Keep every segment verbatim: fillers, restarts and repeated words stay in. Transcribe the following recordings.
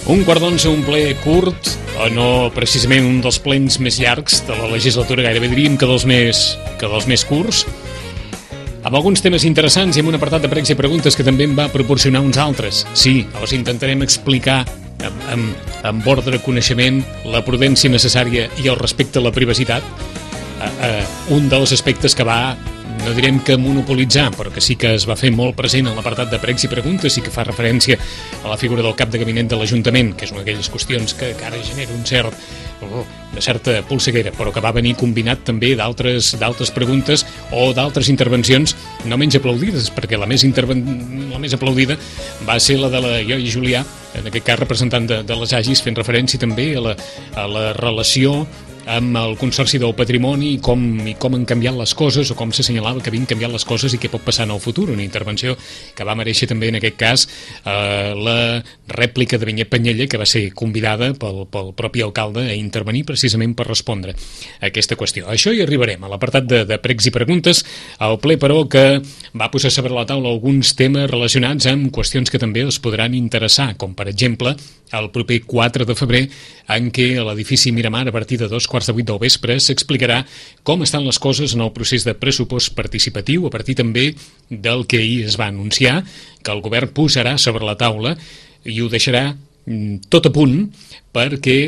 Un quart d'onze, un ple curt, o no precisament un dels plens més llargs de la legislatura, gairebé diríem que dels més, que dels més curts, amb alguns temes interessants i amb un apartat de pregs i preguntes que també en va proporcionar uns altres. Sí, els intentarem explicar amb, amb, amb ordre de coneixement, la prudència necessària i el respecte a la privacitat. Uh, uh, un dels aspectes que va, no direm que monopolitzar, però que sí que es va fer molt present en l'apartat de pregs i preguntes i que fa referència a la figura del cap de gabinet de l'Ajuntament, que és una d'aquelles qüestions que, que ara genera un cert, oh, una certa polseguera, però que va venir combinat també d'altres d'altres preguntes o d'altres intervencions no menys aplaudides, perquè la més, interven... la més aplaudida va ser la de la Ioi Julià, en aquest cas representant de, de les Agis, fent referència també a la, a la relació amb el Consorci del Patrimoni i com, i com han canviat les coses o com s'assenyalava que havien canviat les coses i què pot passar en el futur. Una intervenció que va mereixer també en aquest cas eh, la rèplica de Vinyet Penyella, que va ser convidada pel, pel propi alcalde a intervenir precisament per respondre a aquesta qüestió. A això hi arribarem, a l'apartat de, de pregs i preguntes, al ple però que va posar sobre la taula alguns temes relacionats amb qüestions que també els podran interessar, com per exemple el proper quatre de febrer, en què a l'edifici Miramar, a partir de dos quarts de vuit del vespre, s'explicarà com estan les coses en el procés de pressupost participatiu, a partir també del que ahir es va anunciar, que el govern posarà sobre la taula i ho deixarà tot a punt perquè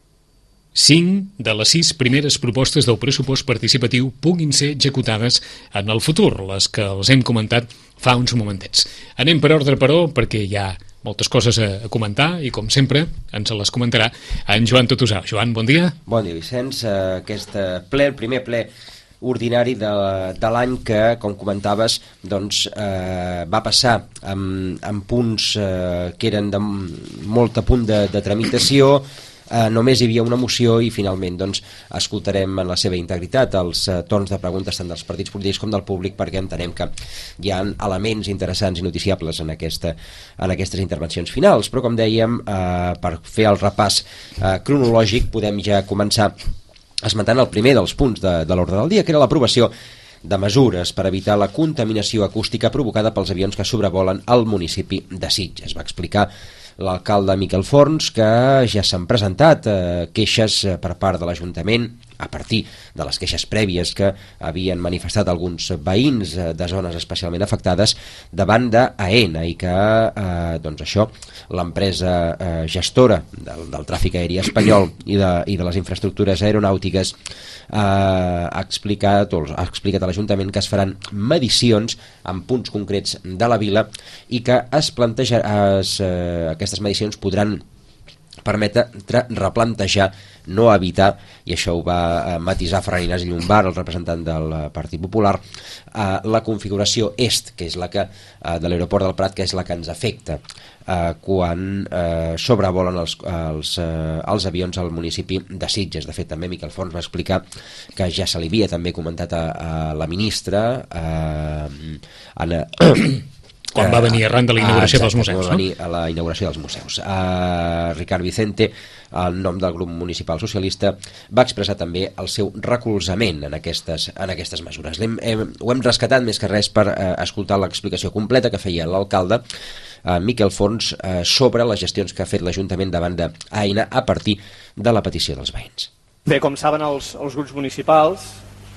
cinc de les sis primeres propostes del pressupost participatiu puguin ser executades en el futur, les que els hem comentat fa uns momentets. Anem per ordre, però, perquè hi ha moltes coses a comentar i, com sempre, ens les comentarà en Joan Totusà. Joan, bon dia. Bon dia, Vicenç. Aquest ple, el primer ple ordinari de, de l'any que, com comentaves, doncs, eh, va passar amb, amb punts eh, que eren de molt a punt de, de tramitació. Uh, només hi havia una moció i finalment doncs, escoltarem en la seva integritat els uh, torns de preguntes tant dels partits polítics com del públic, perquè entenem que hi ha elements interessants i noticiables en, aquesta, en aquestes intervencions finals. Però, com dèiem, uh, per fer el repàs uh, cronològic podem ja començar esmentant el primer dels punts de, de l'ordre del dia, que era l'aprovació de mesures per evitar la contaminació acústica provocada pels avions que sobrevolen el municipi de Sitges. Va explicar l'alcalde Miquel Forns que ja s'han presentat eh, queixes per part de l'Ajuntament a partir de les queixes prèvies que havien manifestat alguns veïns eh, de zones especialment afectades davant d'AENA i que eh, doncs això, l'empresa eh, gestora del, del tràfic aeri espanyol i de, i de les infraestructures aeronàutiques eh, ha explicat o ha explicat a l'Ajuntament que es faran medicions en punts concrets de la vila i que es planteja, es, eh, aquestes medicions podran permetre replantejar, no evitar, i això ho va eh, matisar Ferran Ignasi Llombart, el representant del eh, Partit Popular, eh, la configuració est, que és la que eh, de l'aeroport del Prat, que és la que ens afecta eh, quan eh, sobrevolen els, els, eh, els avions al municipi de Sitges. De fet, també Miquel Forns va explicar que ja se li havia també comentat a, a la ministra eh, Anna... Quan va venir arran de la inauguració ah, exacte, dels museus, va venir a la inauguració dels museus. Uh, Ricard Vicente, en nom del grup municipal socialista, va expressar també el seu recolzament en aquestes, en aquestes mesures. Hem, hem, ho hem rescatat més que res per uh, escoltar l'explicació completa que feia l'alcalde uh, Miquel Forns uh, sobre les gestions que ha fet l'Ajuntament davant d'AENA a partir de la petició dels veïns. Bé, com saben els, els grups municipals,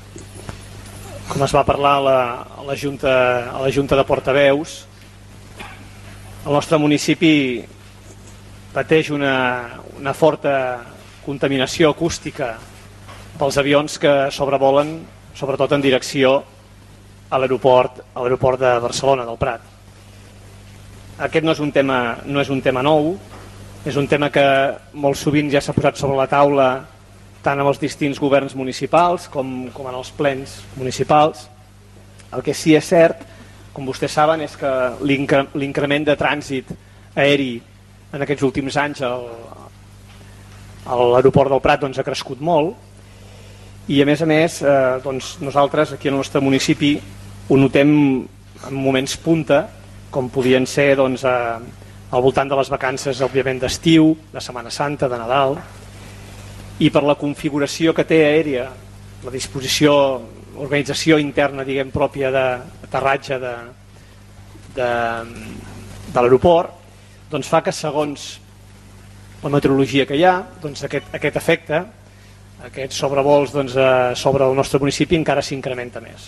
com es va parlar a la, a la, Junta, a la Junta de Portaveus, el nostre municipi pateix una, una forta contaminació acústica pels avions que sobrevolen, sobretot en direcció a l'aeroport a l'aeroport de Barcelona, del Prat. Aquest no és un tema, no és un tema nou, és un tema que molt sovint ja s'ha posat sobre la taula tant amb els distints governs municipals com, com en els plens municipals. El que sí és cert, com vostès saben, és que l'increment de trànsit aeri en aquests últims anys al, a l'aeroport del Prat doncs, ha crescut molt i a més a més eh, doncs, nosaltres aquí al nostre municipi ho notem en moments punta, com podien ser doncs, a, al voltant de les vacances òbviament d'estiu, de Setmana Santa, de Nadal, i per la configuració que té aèria, la disposició, organització interna, diguem, pròpia d'aterratge de, de, de l'aeroport, doncs fa que segons la meteorologia que hi ha, doncs aquest, aquest efecte, aquests sobrevols doncs, eh, sobre el nostre municipi encara s'incrementa més.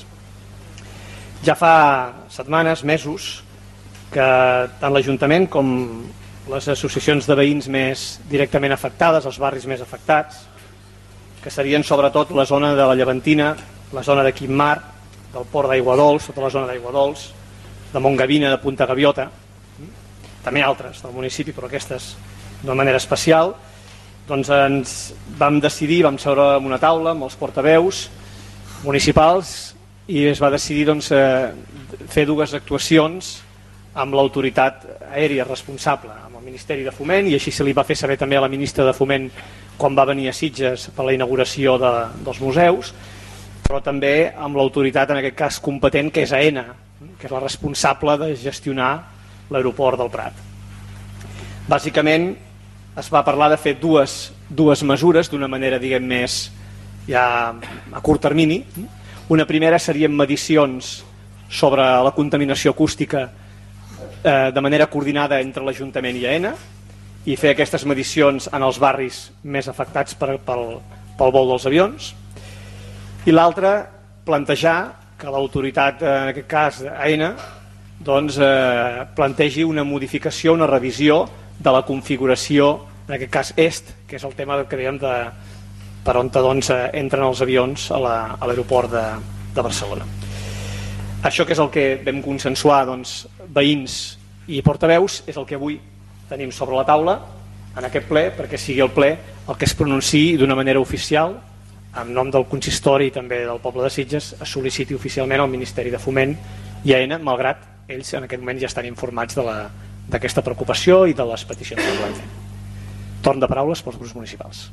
Ja fa setmanes, mesos, que tant l'Ajuntament com les associacions de veïns més directament afectades, els barris més afectats, que serien sobretot la zona de la Llevantina, la zona de Quimar, del Port d'Aiguadols, tota la zona d'Aiguadols, de Montgavina, de Punta Gaviota, també altres del municipi, però aquestes d'una manera especial, doncs ens vam decidir, vam seure en una taula amb els portaveus municipals i es va decidir doncs, fer dues actuacions amb l'autoritat aèria responsable, amb el Ministeri de Foment, i així se li va fer saber també a la ministra de Foment quan va venir a Sitges per la inauguració de, dels museus, però també amb l'autoritat, en aquest cas competent, que és AENA, que és la responsable de gestionar l'aeroport del Prat. Bàsicament es va parlar de fer dues, dues mesures d'una manera, diguem, més ja a curt termini. Una primera serien medicions sobre la contaminació acústica eh, de manera coordinada entre l'Ajuntament i AENA, i fer aquestes medicions en els barris més afectats per, pel, pel vol dels avions. I l'altra, plantejar que l'autoritat, en aquest cas AENA, doncs, eh, plantegi una modificació, una revisió de la configuració, en aquest cas est, que és el tema que dèiem de per on doncs, entren els avions a l'aeroport de, de Barcelona. Això que és el que vam consensuar doncs, veïns i portaveus és el que avui tenim sobre la taula en aquest ple, perquè sigui el ple el que es pronunciï d'una manera oficial en nom del consistori i també del poble de Sitges, es sol·liciti oficialment al Ministeri de Foment i AENA, malgrat ells en aquest moment ja estan informats d'aquesta preocupació i de les peticions que volem fer. Torn de paraules pels grups municipals.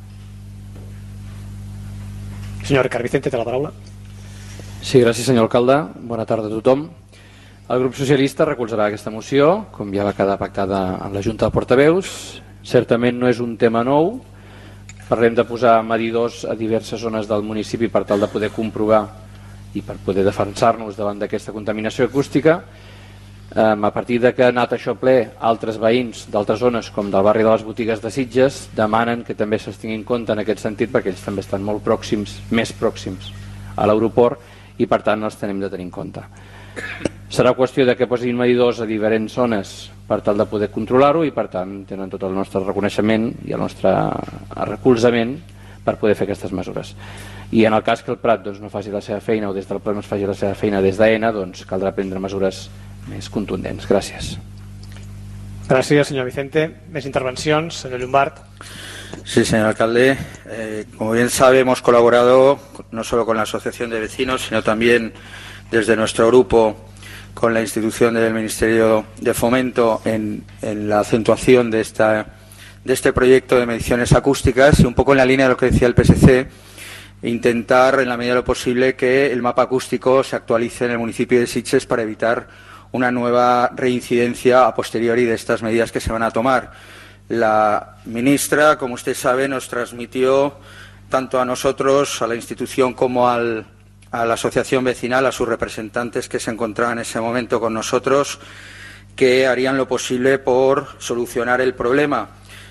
Senyor Ricard Vicente, té la paraula. Sí, gràcies, senyor alcalde. Bona tarda a tothom. El grup socialista recolzarà aquesta moció, com ja va quedar pactada en la Junta de Portaveus. Certament no és un tema nou. Parlem de posar medidors a diverses zones del municipi per tal de poder comprovar i per poder defensar-nos davant d'aquesta contaminació acústica. A partir de que ha anat això ple, altres veïns d'altres zones, com del barri de les Botigues de Sitges, demanen que també se'ls tingui en compte en aquest sentit, perquè ells també estan molt pròxims, més pròxims a l'aeroport, i per tant els tenim de tenir en compte. Serà qüestió de que posin medidors a diferents zones per tal de poder controlar-ho, i per tant tenen tot el nostre reconeixement i el nostre recolzament per poder fer aquestes mesures. I en el cas que el Prat doncs, no faci la seva feina, o des del Prat no es faci la seva feina des d'AENA, doncs caldrà prendre mesures més contundents. Gràcies. Gràcies, señor Vicente. Més intervencions, señor Llombart. Sí, señor alcalde. Eh, como bien sabe, hemos colaborado no solo con la Asociación de Vecinos, sino también desde nuestro grupo con la institución del Ministerio de Fomento en, en la acentuación de, esta, de este proyecto de mediciones acústicas, y un poco en la línea de lo que decía el P S C, intentar en la medida de lo posible que el mapa acústico se actualice en el municipio de Sitges para evitar una nueva reincidencia a posteriori de estas medidas que se van a tomar. La ministra, como usted sabe, nos transmitió tanto a nosotros, a la institución, como al, a la asociación vecinal, a sus representantes que se encontraban en ese momento con nosotros, que harían lo posible por solucionar el problema.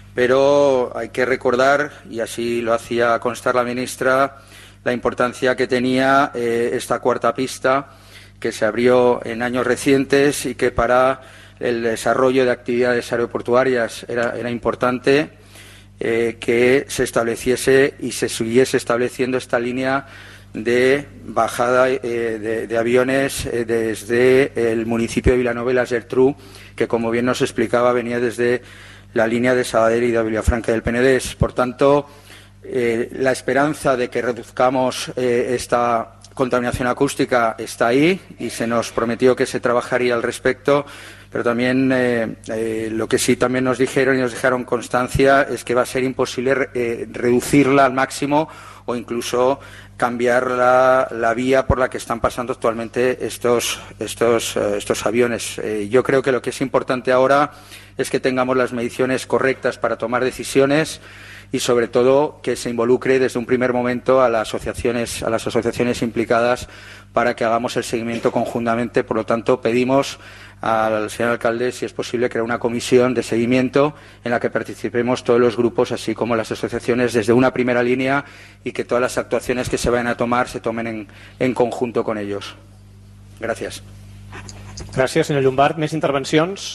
Pero hay que recordar, y así lo hacía constar la ministra, la importancia que tenía eh, esta cuarta pista, que se abrió en años recientes y que para el desarrollo de actividades aeroportuarias era, era importante eh, que se estableciese y se siguiese estableciendo esta línea de bajada eh, de, de aviones eh, desde el municipio de Vilanova y la Geltrú, que, como bien nos explicaba, venía desde la línea de Sabadell y de Vilafranca del Penedés. Por tanto, eh, la esperanza de que reduzcamos eh, esta contaminación acústica está ahí, y se nos prometió que se trabajaría al respecto, pero también eh, eh, lo que sí también nos dijeron y nos dejaron constancia es que va a ser imposible eh, reducirla al máximo o incluso cambiar la, la vía por la que están pasando actualmente estos, estos, eh, estos aviones. Eh, yo creo que lo que es importante ahora es que tengamos las mediciones correctas para tomar decisiones y sobre todo que se involucre desde un primer momento a las asociaciones, a las asociaciones implicadas para que hagamos el seguimiento conjuntamente. Por lo tanto, pedimos al señor alcalde, si es posible, crear una comisión de seguimiento en la que participemos todos los grupos, así como las asociaciones, desde una primera línea, y que todas las actuaciones que se vayan a tomar se tomen en, en conjunto con ellos. Gràcies. Gràcies, senyor Llombart. Més intervencions?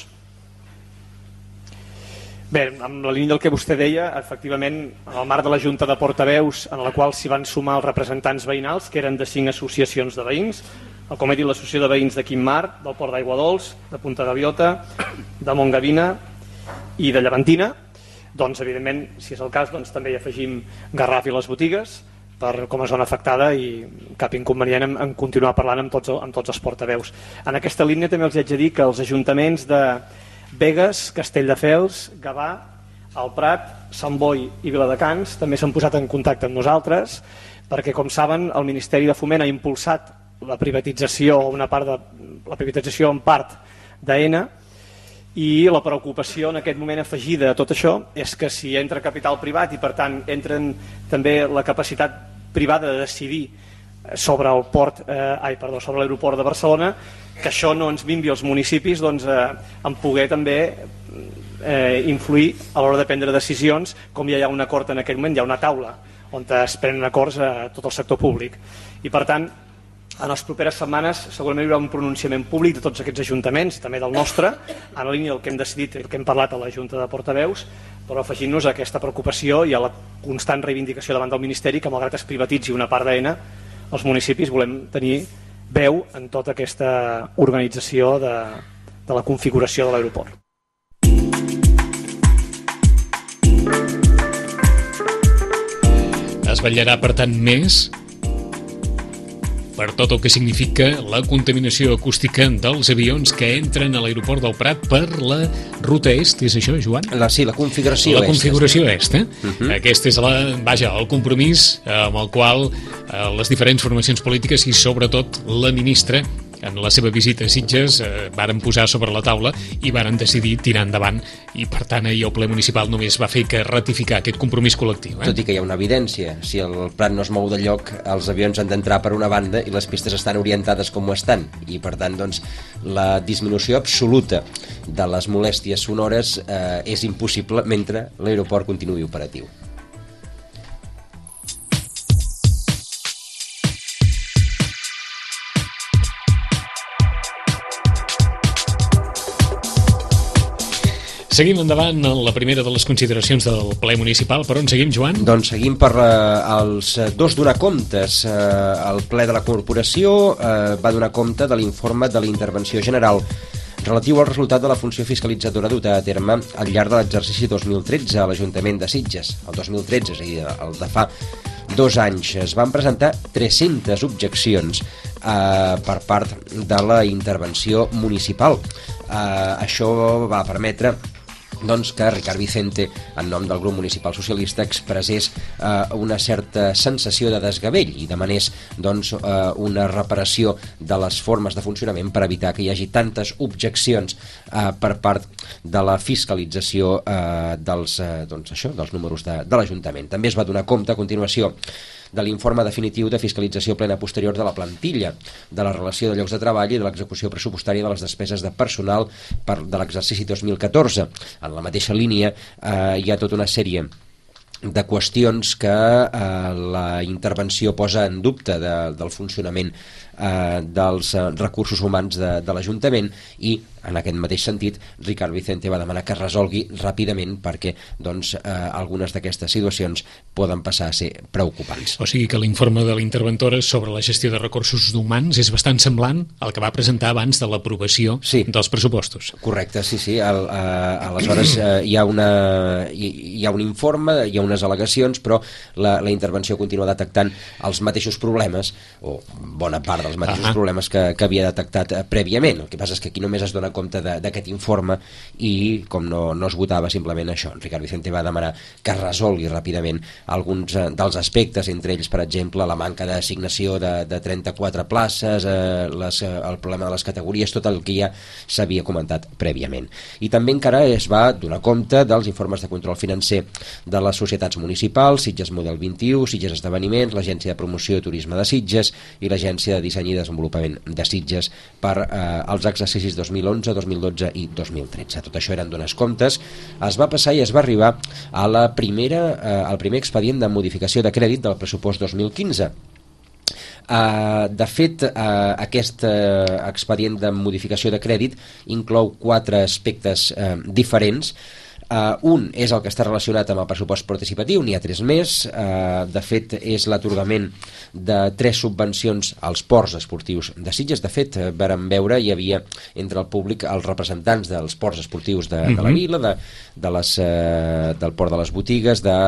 Bé, amb la línia del que vostè deia, efectivament, en el marc de la Junta de Portaveus, en la qual s'hi van sumar els representants veïnals, que eren de cinc associacions de veïns, com he dit, l'Associació de Veïns de Quim-Mar, del Port d'Aigua Dols, de Punta Gaviota, de Montgavina i de Llevantina. Doncs, evidentment, si és el cas, doncs, també hi afegim Garraf i les botigues per, com a zona afectada, i cap inconvenient en, en continuar parlant amb tots, amb tots els portaveus. En aquesta línia també els haig de dir que els ajuntaments de Begues, Castelldefels, Gavà, el Prat, Sant Boi i Viladecans també s'han posat en contacte amb nosaltres perquè, com saben, el Ministeri de Foment ha impulsat la privatització, una part de, la privatització en part d'Aena, i la preocupació en aquest moment afegida a tot això és que si entra capital privat i per tant entren també la capacitat privada de decidir sobre el port, eh, ai, perdó, sobre l'aeroport de Barcelona, que això no ens vinvi als municipis, doncs, eh, en poder també eh, influir a l'hora de prendre decisions, com ja hi ha un acord en aquest moment, hi ha una taula on es prenen acords a tot el sector públic. I per tant, en les properes setmanes segurament hi haurà un pronunciament públic de tots aquests ajuntaments, també del nostre, en la línia del que hem decidit, el que hem parlat a la Junta de Portaveus, però afegint-nos a aquesta preocupació i a la constant reivindicació davant del Ministeri que, malgrat es privatitzi una part d'Aena, els municipis volem tenir veu en tota aquesta organització de, de la configuració de l'aeroport. Es vetllarà, per tant, més per tot el que significa la contaminació acústica dels avions que entren a l'aeroport del Prat per la ruta est, és això, Joan? La, sí, la configuració la est. configuració est, eh? Uh -huh. Aquest és la, vaja, el compromís amb el qual eh, les diferents formacions polítiques i sobretot la ministra, en la seva visita a Sitges, eh, varen posar sobre la taula i varen decidir tirar endavant, i per tant ahir el ple municipal només va fer que ratificar aquest compromís col·lectiu. Eh? Tot i que hi ha una evidència, si el Prat no es mou de lloc, els avions han d'entrar per una banda i les pistes estan orientades com ho estan, i per tant, doncs, la disminució absoluta de les molèsties sonores eh, és impossible mentre l'aeroport continuï operatiu. Seguim endavant en la primera de les consideracions del ple municipal. Per on seguim, Joan? Doncs seguim per eh, els dos donar comptes. Eh, el ple de la corporació eh, va donar compte de l'informe de la intervenció general relatiu al resultat de la funció fiscalitzadora duta a terme al llarg de l'exercici dos mil tretze a l'Ajuntament de Sitges. El dos mil tretze, és a dir, el de fa dos anys, es van presentar tres-centes objeccions eh, per part de la intervenció municipal. Eh, això va permetre doncs, que Ricard Vicente, en nom del grup municipal socialista, expressés eh, una certa sensació de desgavell i demanés doncs, eh, una reparació de les formes de funcionament per evitar que hi hagi tantes objeccions eh, per part de la fiscalització eh, dels, eh, doncs, això, dels números de, de l'Ajuntament. També es va donar compte a continuació de l'informe definitiu de fiscalització plena posterior de la plantilla, de la relació de llocs de treball i de l'execució pressupostària de les despeses de personal per, de l'exercici dos mil catorze. En la mateixa línia eh, hi ha tota una sèrie de qüestions que eh, la intervenció posa en dubte de, del funcionament eh, dels eh, recursos humans de, de l'Ajuntament, i en aquest mateix sentit Ricard Vicente va demanar que es resolgui ràpidament perquè doncs, eh, algunes d'aquestes situacions poden passar a ser preocupants. O sigui que l'informe de l'interventora sobre la gestió de recursos humans és bastant semblant al que va presentar abans de l'aprovació sí. dels pressupostos. Correcte, sí, sí. El, eh, aleshores eh, hi, ha una, hi, hi ha un informe, hi ha unes al·legacions, però la, la intervenció continua detectant els mateixos problemes, o bona part per als mateixos Ah. problemes que, que havia detectat eh, prèviament. El que passa és que aquí només es dona compte d'aquest informe i com no, no es votava simplement això, en Ricard Vicente va demanar que es resolgui ràpidament alguns eh, dels aspectes, entre ells, per exemple, la manca d'assignació de, de trenta-quatre places, eh, les, eh, el problema de les categories, tot el que ja s'havia comentat prèviament. I també encara es va donar compte dels informes de control financer de les societats municipals, Sitges Model vint-i-u, Sitges Esdeveniments, l'Agència de Promoció i Turisme de Sitges i l'Agència de Disseny i Desenvolupament de Sitges per eh, els exercicis dos mil onze, dos mil dotze i dos mil tretze. Tot això eren dones comptes. Es va passar i es va arribar a la primera, eh, al primer expedient de modificació de crèdit del pressupost dos mil quinze. Uh, de fet, uh, aquest uh, expedient de modificació de crèdit inclou quatre aspectes uh, diferents. Uh, un és el que està relacionat amb el pressupost participatiu, n'hi ha tres més. Uh, de fet, és l'atorgament de tres subvencions als ports esportius de Sitges. De fet, uh, vàrem veure, hi havia entre el públic els representants dels ports esportius de, de la vila, de, de les, uh, del port de les botigues, de...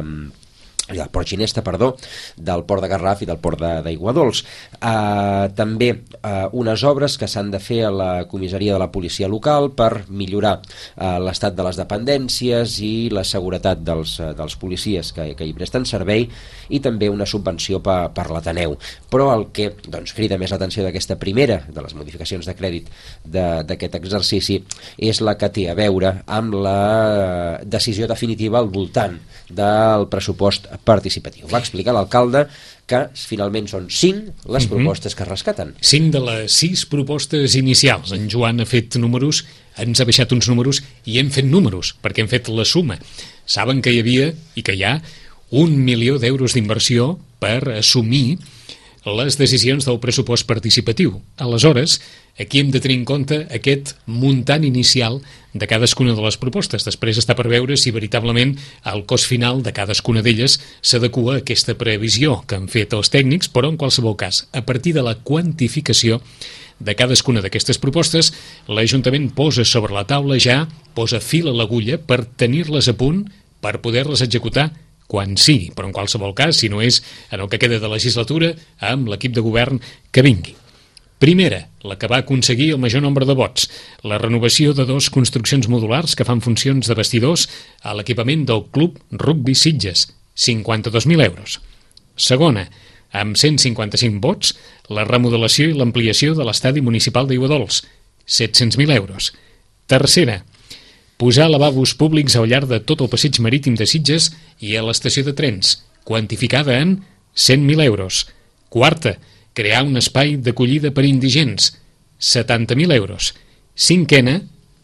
del Port Ginesta, perdó, del Port de Garraf i del Port d'Aiguadols. Uh, també uh, unes obres que s'han de fer a la comissaria de la policia local per millorar uh, l'estat de les dependències i la seguretat dels, uh, dels policies que, que hi presten servei, i també una subvenció per, per l'Ateneu. Però el que doncs, crida més l'atenció d'aquesta primera de les modificacions de crèdit d'aquest exercici és la que té a veure amb la decisió definitiva al voltant del pressupost participatiu. Va explicar l'alcalde que finalment són cinc les propostes que es rescaten. Cinc de les sis propostes inicials. En Joan ha fet números, ens ha baixat uns números i hem fet números, perquè hem fet la suma. Saben que hi havia i que hi ha un milió d'euros d'inversió per assumir les decisions del pressupost participatiu. Aleshores, aquí hem de tenir en compte aquest muntant inicial de cadascuna de les propostes. Després està per veure si veritablement el cost final de cadascuna d'elles s'adequa a aquesta previsió que han fet els tècnics, però en qualsevol cas, a partir de la quantificació de cadascuna d'aquestes propostes, l'Ajuntament posa sobre la taula ja, posa fil a l'agulla per tenir-les a punt per poder-les executar quan sigui, però en qualsevol cas, si no és en el que queda de legislatura, amb l'equip de govern que vingui. Primera, la que va aconseguir el major nombre de vots, la renovació de dos construccions modulars que fan funcions de vestidors a l'equipament del Club Rugby Sitges, cinquanta-dos mil euros. Segona, amb cent cinquanta-cinc vots, la remodelació i l'ampliació de l'estadi municipal d'Aiguadols, set-cents mil euros. Tercera, posar lavabos públics al llarg de tot el passeig marítim de Sitges i a l'estació de trens, quantificada en cent mil euros. Quarta, crear un espai d'acollida per indigents, setanta mil euros. Cinquena,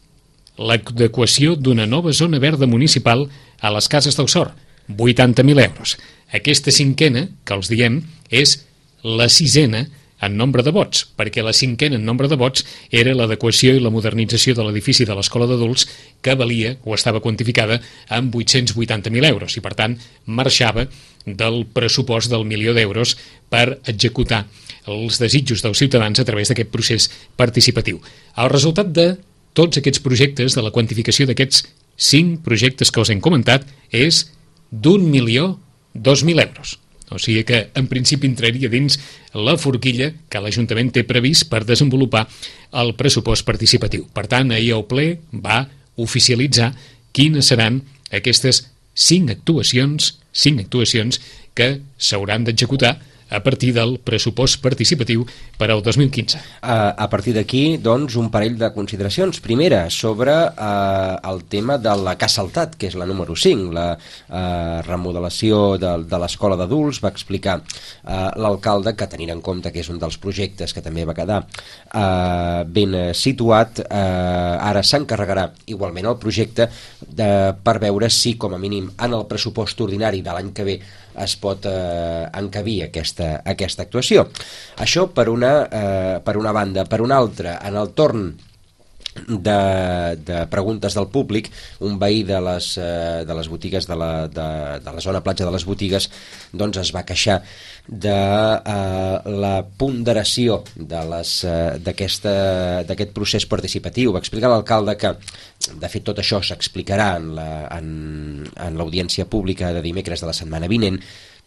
l'adequació d'una nova zona verda municipal a les Cases del Sor, vuitanta mil euros. Aquesta cinquena, que els diem, és la sisena en nombre de vots, perquè la cinquena en nombre de vots era l'adequació i la modernització de l'edifici de l'Escola d'Adults, que valia o estava quantificada amb vuit-cents vuitanta mil euros i per tant marxava del pressupost del milió d'euros per executar els desitjos dels ciutadans a través d'aquest procés participatiu. El resultat de tots aquests projectes, de la quantificació d'aquests cinc projectes que us hem comentat, és d'un milió dos mil euros. O sigui que, en principi, entraria dins la forquilla que l'Ajuntament té previst per desenvolupar el pressupost participatiu. Per tant, ahir el ple va oficialitzar quines seran aquestes cinc actuacions, cinc actuacions que s'hauran d'executar a partir del pressupost participatiu per al dos mil quinze. A, a partir d'aquí, doncs, un parell de consideracions. Primera, sobre eh, el tema de la que ha saltat, que és la número cinc, la eh, remodelació de, de l'escola d'adults. Va explicar eh, l'alcalde que, tenint en compte que és un dels projectes que també va quedar eh, ben situat, eh, ara s'encarregarà igualment el projecte de, per veure si, com a mínim, en el pressupost ordinari de l'any que ve es pot eh, encabir aquesta, aquesta actuació. Això per una, eh, per una banda. Per una altra, en el torn de, de preguntes del públic, un veí de les, eh, de les botigues de la, de, de la zona platja de les botigues doncs es va queixar de eh, la ponderació de les, eh, d'aquesta, d'aquest procés participatiu. Va explicar l'alcalde que, de fet, tot això s'explicarà en, la, en, en l'audiència pública de dimecres de la setmana vinent,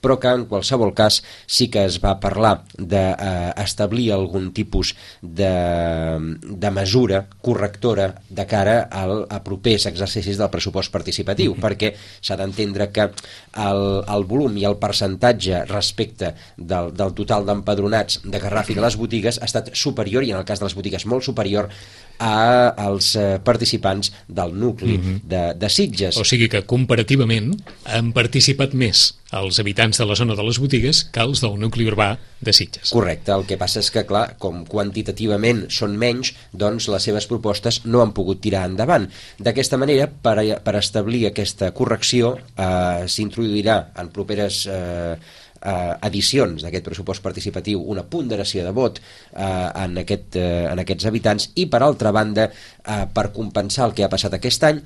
però que en qualsevol cas sí que es va parlar d'establir eh, algun tipus de, de mesura correctora de cara al, a propers exercicis del pressupost participatiu, mm-hmm. perquè s'ha d'entendre que el, el volum i el percentatge respecte del, del total d'empadronats de Garraf i de les botigues ha estat superior, i en el cas de les botigues molt superior, als eh, participants del nucli mm-hmm. de, de Sitges. O sigui que comparativament han participat més els habitants de la zona de les botigues que els del nucli urbà de Sitges. Correcte, el que passa és que, clar, com quantitativament són menys, doncs les seves propostes no han pogut tirar endavant. D'aquesta manera, per, per establir aquesta correcció, eh, s'introduirà en properes eh, Uh, edicions d'aquest pressupost participatiu una ponderació de vot uh, en, aquest, uh, en aquests habitants, i per altra banda uh, per compensar el que ha passat aquest any,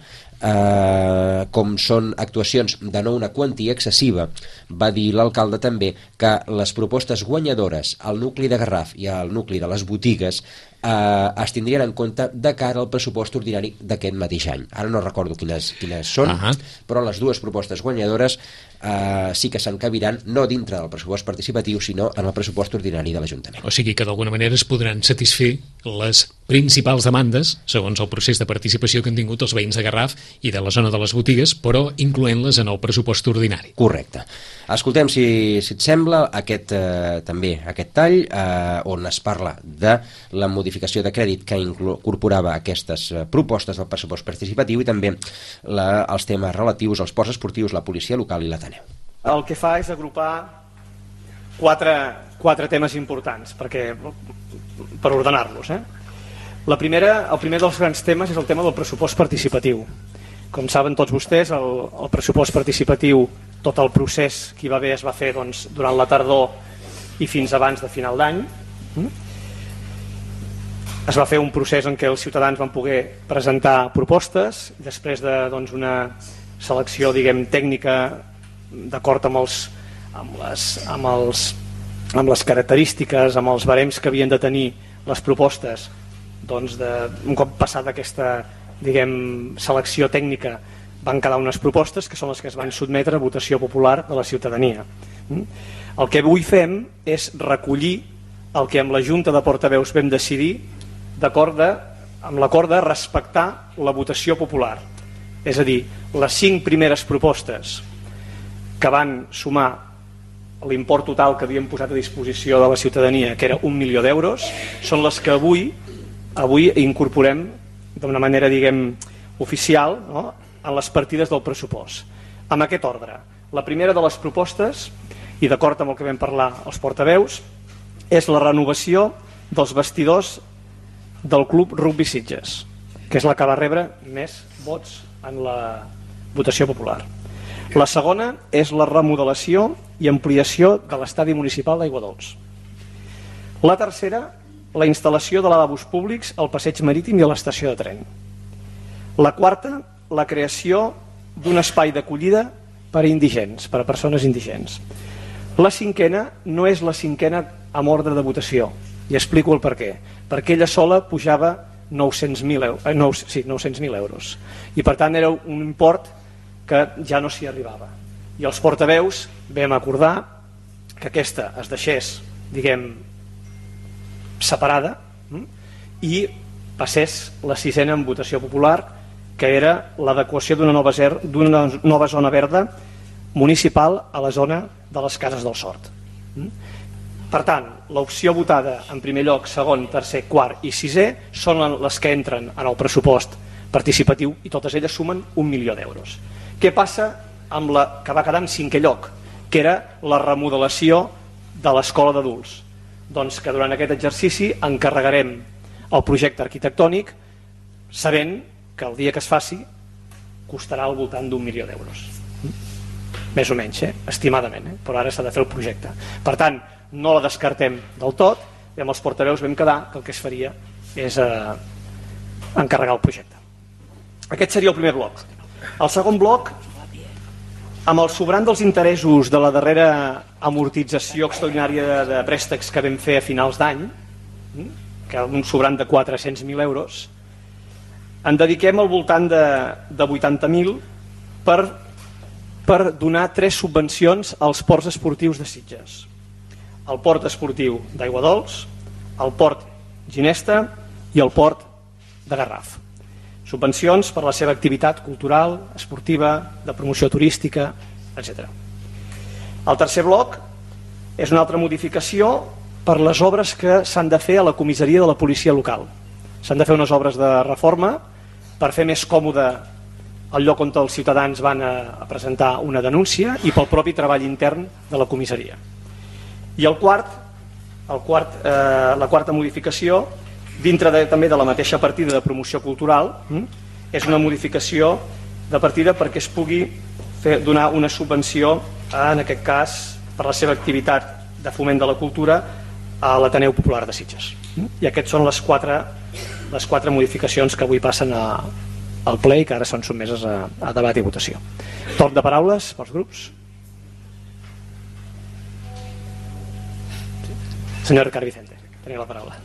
uh, com són actuacions de no una quantia excessiva, va dir l'alcalde també que les propostes guanyadores al nucli de Garraf i al nucli de les botigues Uh, es tindrien en compte de cara al pressupost ordinari d'aquest mateix any. Ara no recordo quines, quines són, uh-huh. però les dues propostes guanyadores uh, sí que s'encabiran no dintre del pressupost participatiu, sinó en el pressupost ordinari de l'Ajuntament. O sigui que d'alguna manera es podran satisfer les principals demandes, segons el procés de participació que han tingut els veïns de Garraf i de la zona de les botigues, però incloent-les en el pressupost ordinari. Correcte. Escoltem, si, si et sembla, aquest, eh, també aquest tall eh, on es parla de la modificació de crèdit que incorporava aquestes eh, propostes del pressupost participatiu, i també la, els temes relatius als ports esportius, la policia local i l'Ateneu. El que fa és agrupar quatre, quatre temes importants perquè, per ordenar-los. Eh? La primera, el primer dels grans temes és el tema del pressupost participatiu. Com saben tots vostès, el, el pressupost participatiu, tot el procés que hi va haver es va fer doncs, durant la tardor i fins abans de final d'any. Es va fer un procés en què els ciutadans van poder presentar propostes, després de doncs, una selecció, diguem, tècnica d'acord amb, els, amb, les, amb, els, amb les característiques, amb els barems que havien de tenir les propostes. Doncs de, un cop passada aquesta, diguem, selecció tècnica, van quedar unes propostes que són les que es van sotmetre a votació popular de la ciutadania. El que avui fem és recollir el que amb la Junta de Portaveus vam decidir d'acord amb l'acord de respectar la votació popular. És a dir, les cinc primeres propostes que van sumar l'import total que havíem posat a disposició de la ciutadania, que era un milió d'euros, són les que avui avui incorporem d'una manera, diguem, oficial, no?, en les partides del pressupost. Amb aquest ordre, la primera de les propostes, i d'acord amb el que vam parlar els portaveus, és la renovació dels vestidors del Club Rugby Sitges, que és la que va rebre més vots en la votació popular. La segona és la remodelació i ampliació de l'estadi municipal d'Aiguadols. La tercera, la instal·lació de lavabos públics al passeig marítim i a l'estació de tren. La quarta, la creació d'un espai d'acollida per a indigents, per a persones indigents. La cinquena no és la cinquena amb ordre de votació, i explico el per què. Perquè ella sola pujava nou-cents mil euros, eh, nou, sí, nou-cents mil euros, i per tant era un import que ja no s'hi arribava. I els portaveus vam acordar que aquesta es deixés, diguem, separada, i passés la sisena en votació popular, que era l'adequació d'una nova, d'una nova zona verda municipal a la zona de les Cases del Sort. Per tant, l'opció votada en primer lloc, segon, tercer, quart i sisè són les que entren en el pressupost participatiu, i totes elles sumen un milió d'euros. Què passa amb la que va quedar en cinquè lloc, que era la remodelació de l'escola d'adults? Doncs que durant aquest exercici encarregarem el projecte arquitectònic, sabent que el dia que es faci costarà al voltant d'un milió d'euros. Més o menys, eh? Estimadament, eh? Però ara s'ha de fer el projecte. Per tant, no la descartem del tot, i amb els portaveus vam quedar que el que es faria és eh, encarregar el projecte. Aquest seria el primer bloc. El segon bloc, amb el sobrant dels interessos de la darrera amortització extraordinària de préstecs que vam fer a finals d'any, que un sobrant de quatre-cents mil euros, en dediquem al voltant de, de vuitanta mil per per donar tres subvencions als ports esportius de Sitges. El port esportiu d'Aiguadols, el port Ginesta i el port de Garraf. Subvencions per la seva activitat cultural, esportiva, de promoció turística, etcètera. El tercer bloc és una altra modificació per les obres que s'han de fer a la comissaria de la policia local. S'han de fer unes obres de reforma per fer més còmode el lloc on els ciutadans van a presentar una denúncia i pel propi treball intern de la comissaria. I el quart, el quart, eh, la quarta modificació, dintre de, també de la mateixa partida de promoció cultural, hm, és una modificació de partida perquè es pugui fer, donar una subvenció, en aquest cas, per la seva activitat de foment de la cultura a l'Ateneu Popular de Sitges. I aquests són les quatre, les quatre modificacions que avui passen a, al ple i que ara són sotmeses a, a debat i votació. Torn de paraules pels grups. Senyor Ricard Vicente, teniu la paraula.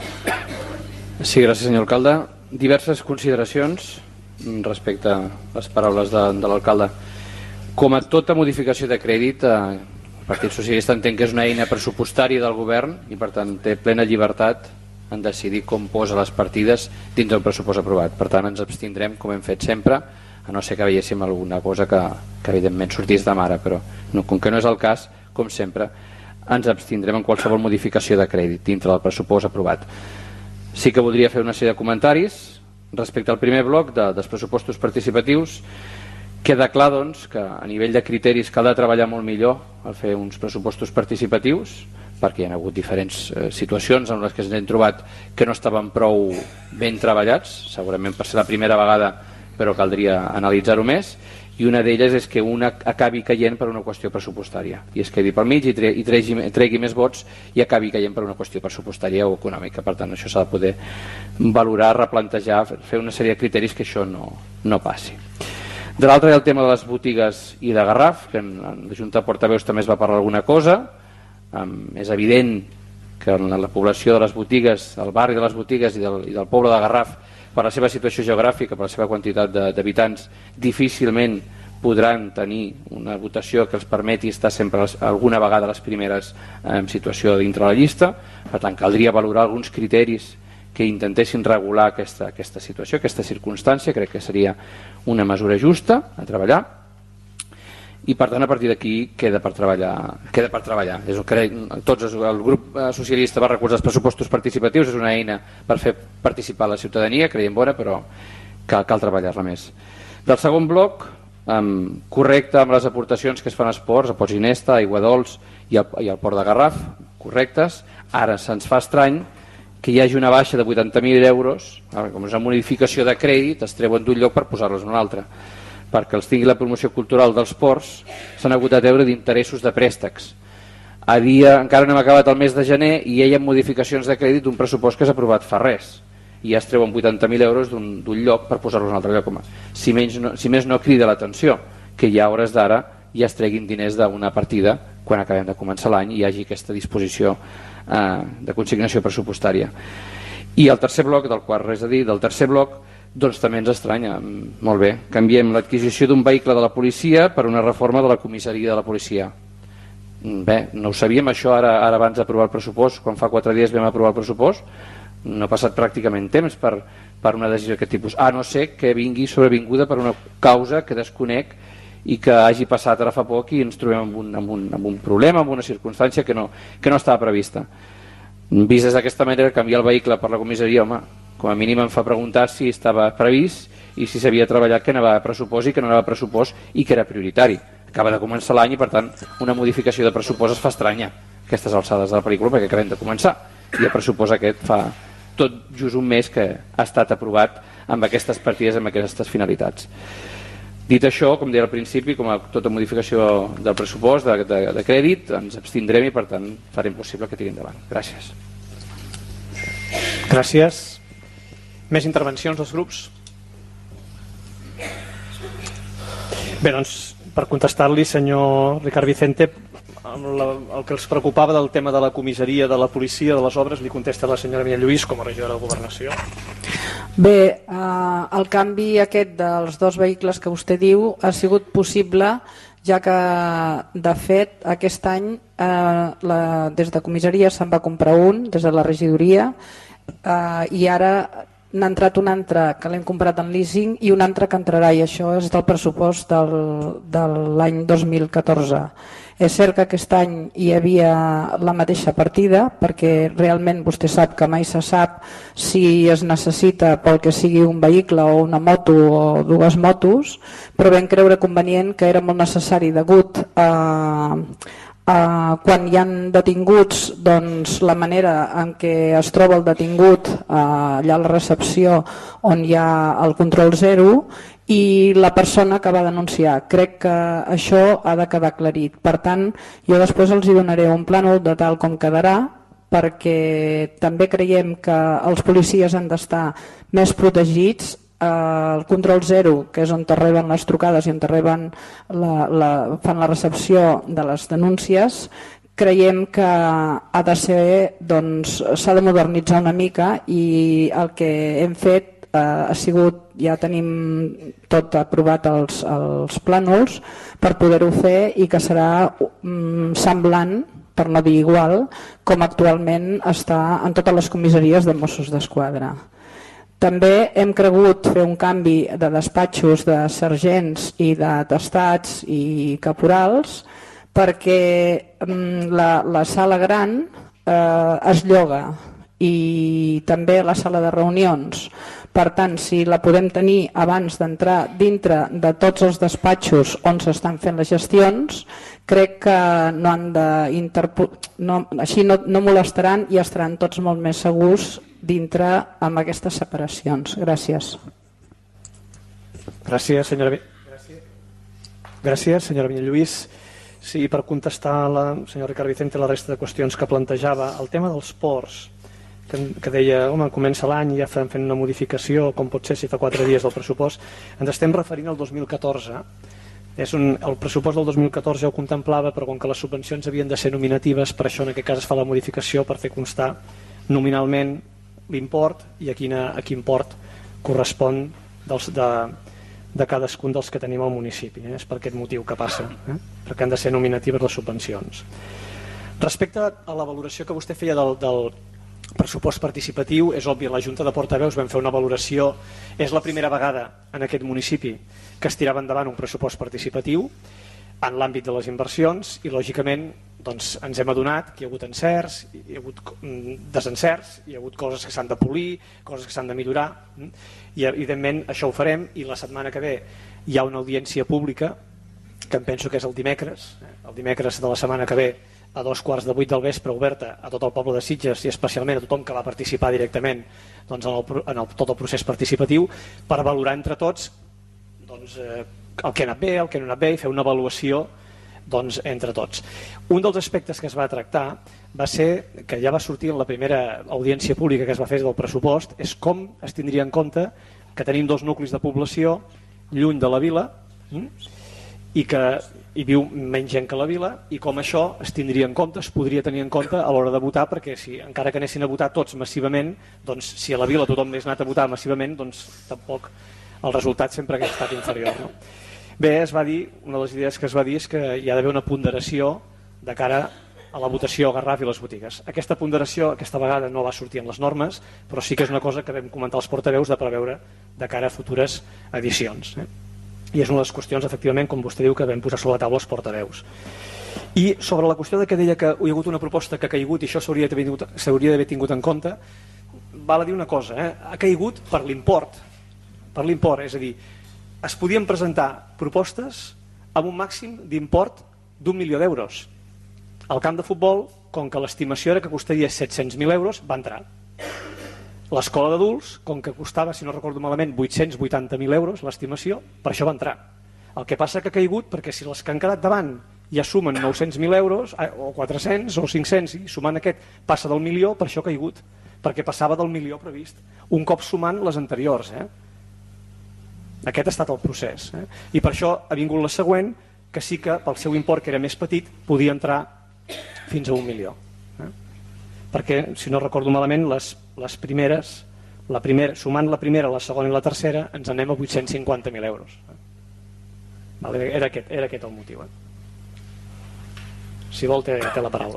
Sí, gràcies, senyor alcalde. Diverses consideracions respecte a les paraules de, de l'alcalde. Com a tota modificació de crèdit, eh, el Partit Socialista entén que és una eina pressupostària del govern i, per tant, té plena llibertat en decidir com posa les partides dins del pressupost aprovat. Per tant, ens abstindrem, com hem fet sempre, a no ser que veiéssim alguna cosa que, que evidentment sortís de mare, però no, com que no és el cas, com sempre, ens abstindrem en qualsevol modificació de crèdit dintre del pressupost aprovat. Sí que voldria fer una sèrie de comentaris respecte al primer bloc de, dels pressupostos participatius. Queda clar, doncs, que a nivell de criteris cal de treballar molt millor al fer uns pressupostos participatius, perquè hi ha hagut diferents eh, situacions en les que ens hem trobat que no estaven prou ben treballats, segurament per ser la primera vegada, però caldria analitzar-ho més, i una d'elles és que una acabi caient per una qüestió pressupostària, i es quedi pel mig i, tre i tregui, tregui més vots i acabi caient per una qüestió pressupostària o econòmica. Per tant, això s'ha de poder valorar, replantejar, fer una sèrie de criteris que això no, no passi. De l'altre hi ha el tema de les botigues i de Garraf, que en, en la Junta de Portaveus també es va parlar alguna cosa. Um, és evident que en la població de les botigues, el barri de les botigues i del, i del poble de Garraf, per la seva situació geogràfica, per la seva quantitat d'habitants, difícilment podran tenir una votació que els permeti estar sempre les, alguna vegada a les primeres en situació dintre la llista. Per tant, caldria valorar alguns criteris que intentessin regular aquesta, aquesta situació, aquesta circumstància. Crec que seria una mesura justa a treballar. I per tant, a partir d'aquí queda per treballar, queda per treballar. És el, que tots, el grup socialista va recolzar els pressupostos participatius, és una eina per fer participar la ciutadania, creiem bona, però cal, cal treballar-la més. Del segon bloc, um, correcte amb les aportacions que es fan a esports, a Ports Ginesta, a Aiguadols i al, i al Port de Garraf, correctes. Ara se'ns fa estrany que hi hagi una baixa de vuitanta mil euros, com és una modificació de crèdit, es treuen d'un lloc per posar-los en un altre, perquè els tingui la promoció cultural dels ports, s'han hagut de treure d'interessos de préstecs. A dia, encara no hem acabat el mes de gener i hi ha modificacions de crèdit d'un pressupost que s'ha aprovat fa res. I ja es treuen vuitanta mil euros d'un lloc per posar-los en un altre lloc. Si, menys no, si més no crida l'atenció, que ja a hores d'ara ja es treguin diners d'una partida quan acabem de començar l'any i hi hagi aquesta disposició eh, de consignació pressupostària. I el tercer bloc, del qual res a dir, del tercer bloc, doncs també ens estranya. Molt bé, canviem l'adquisició d'un vehicle de la policia per una reforma de la comissaria de la policia. Bé, no ho sabíem això ara, ara abans d'aprovar el pressupost, quan fa quatre dies vam aprovar el pressupost, no ha passat pràcticament temps per, per una decisió d'aquest tipus, a no ser que vingui sobrevinguda per una causa que desconec i que hagi passat ara fa poc i ens trobem amb un, amb un, amb un problema, amb una circumstància que no, que no estava prevista. Vist d'aquesta manera, canviar el vehicle per la comissaria, home, com a mínim em fa preguntar si estava previst i si s'havia treballat que anava a pressupost i que no anava a pressupost i que era prioritari. Acaba de començar l'any i per tant una modificació de pressupost es fa estranya aquestes alçades de la pel·lícula perquè acabem de començar i el pressupost aquest fa tot just un mes que ha estat aprovat amb aquestes partides, amb aquestes finalitats. Dit això, com deia al principi, com a tota modificació del pressupost de, de, de crèdit, ens abstindrem i per tant farem possible que tiri endavant. Gràcies. Gràcies. Més intervencions dels grups? Bé, doncs, per contestar-li, senyor Ricard Vicente, la, el que els preocupava del tema de la comissaria, de la policia, de les obres, li contesta la senyora Mireia Lluís com a regidora de Governació. Bé, eh, el canvi aquest dels dos vehicles que vostè diu ha sigut possible ja que de fet aquest any eh, la, des de comissaria se'n va comprar un, des de la regidoria, eh, i ara n'ha entrat un altre que l'hem comprat en leasing i un altre que entrarà, i això és del pressupost del, de l'any dos mil catorze. És cert que aquest any hi havia la mateixa partida, perquè realment vostè sap que mai se sap si es necessita pel que sigui un vehicle o una moto o dues motos, però vam creure convenient que era molt necessari degut a, a quan hi ha detinguts, doncs la manera en què es troba el detingut allà a la recepció on hi ha el control zero, i la persona que va denunciar. Crec que això ha de quedar aclarit. Per tant, jo després els hi donaré un plànol de tal com quedarà, perquè també creiem que els policies han d'estar més protegits. El control zero, que és on te reben les trucades i on te reben la, la, fan la recepció de les denúncies, creiem que ha de ser, doncs, s'ha de modernitzar una mica, i el que hem fet ha sigut, ja tenim tot aprovat els, els plànols per poder-ho fer, i que serà mm, semblant, per no dir igual, com actualment està en totes les comissaries de Mossos d'Esquadra. També hem cregut fer un canvi de despatxos de sergents i d'atestats i caporals, perquè mm, la, la sala gran eh, es lloga, i també la sala de reunions. Per tant, si la podem tenir abans d'entrar dintre de tots els despatxos on s'estan fent les gestions, crec que no han d'interpo... no, així no, no molestaran i estaran tots molt més segurs dintre amb aquestes separacions. Gràcies. Gràcies, senyora, Gràcies, senyora Vinyalluís. Sí, per contestar a la senyora Ricard Vicente la resta de qüestions que plantejava, el tema dels ports, que, que deia, home, comença l'any i ja fem fent una modificació, com pot ser si fa quatre dies del pressupost, ens estem referint al dos mil catorze. És un, el pressupost del dos mil catorze ho contemplava, però com que les subvencions havien de ser nominatives, per això en aquest cas es fa la modificació per fer constar nominalment l'import i a, quina, a quin port correspon dels, de, de cadascun dels que tenim al municipi. Eh? És per aquest motiu que passa, eh? perquè han de ser nominatives les subvencions. Respecte a la valoració que vostè feia del, del pressupost participatiu, és obvi, la Junta de Portaveus vam fer una valoració, és la primera vegada en aquest municipi que es tirava endavant un pressupost participatiu en l'àmbit de les inversions, i lògicament doncs, ens hem adonat que hi ha hagut encerts, hi ha hagut desencerts, hi ha hagut coses que s'han de polir, coses que s'han de millorar, i evidentment això ho farem, i la setmana que ve hi ha una audiència pública que em penso que és el dimecres, el dimecres de la setmana que ve a dos quarts de vuit del vespre, oberta a tot el poble de Sitges i especialment a tothom que va participar directament doncs, en, el, en el, tot el procés participatiu, per valorar entre tots doncs, eh, el que ha anat bé, el que no ha anat bé, i fer una avaluació doncs, entre tots. Un dels aspectes que es va tractar va ser, que ja va sortir en la primera audiència pública que es va fer del pressupost, és com es tindria en compte que tenim dos nuclis de població lluny de la vila hm? i que hi viu menys gent que la vila, i com això es tindria en compte, es podria tenir en compte a l'hora de votar, perquè si encara que anessin a votar tots massivament, doncs si a la vila tothom hagués anat a votar massivament, doncs tampoc el resultat sempre hagués estat inferior. No? Bé, es va dir, una de les idees que es va dir és que hi ha d'haver una ponderació de cara a la votació a Garraf i les botigues. Aquesta ponderació aquesta vegada no va sortir en les normes, però sí que és una cosa que vam comentar els portaveus de preveure de cara a futures edicions. Eh? I és una de les qüestions, efectivament, com vostè diu, que vam posar sobre la taula els portaveus. I sobre la qüestió de que deia que hi ha hagut una proposta que ha caigut i això s'hauria d'haver tingut en compte, val a dir una cosa, eh? Ha caigut per l'import, per l'import, és a dir, es podien presentar propostes amb un màxim d'import d'un milió d'euros. Al camp de futbol, com que l'estimació era que costaria set-cents mil euros, va entrar. L'escola d'adults, com que costava, si no recordo malament, vuit-cents vuitanta mil euros l'estimació, per això va entrar. El que passa que ha caigut perquè si les que han quedat davant ja sumen nou-cents mil euros, o quatre-cents o cinc-cents, i sumant aquest passa del milió, per això ha caigut, perquè passava del milió previst, un cop sumant les anteriors. Eh? Aquest ha estat el procés. Eh? I per això ha vingut la següent, que sí que pel seu import, que era més petit, podia entrar fins a un milió. Eh? Perquè, si no recordo malament, les, les primeres, la primera, sumant la primera, la segona i la tercera, ens anem a vuit-cents cinquanta mil euros. Vale, era, aquest, era aquest el motiu. Eh? Si vol, té, té la paraula.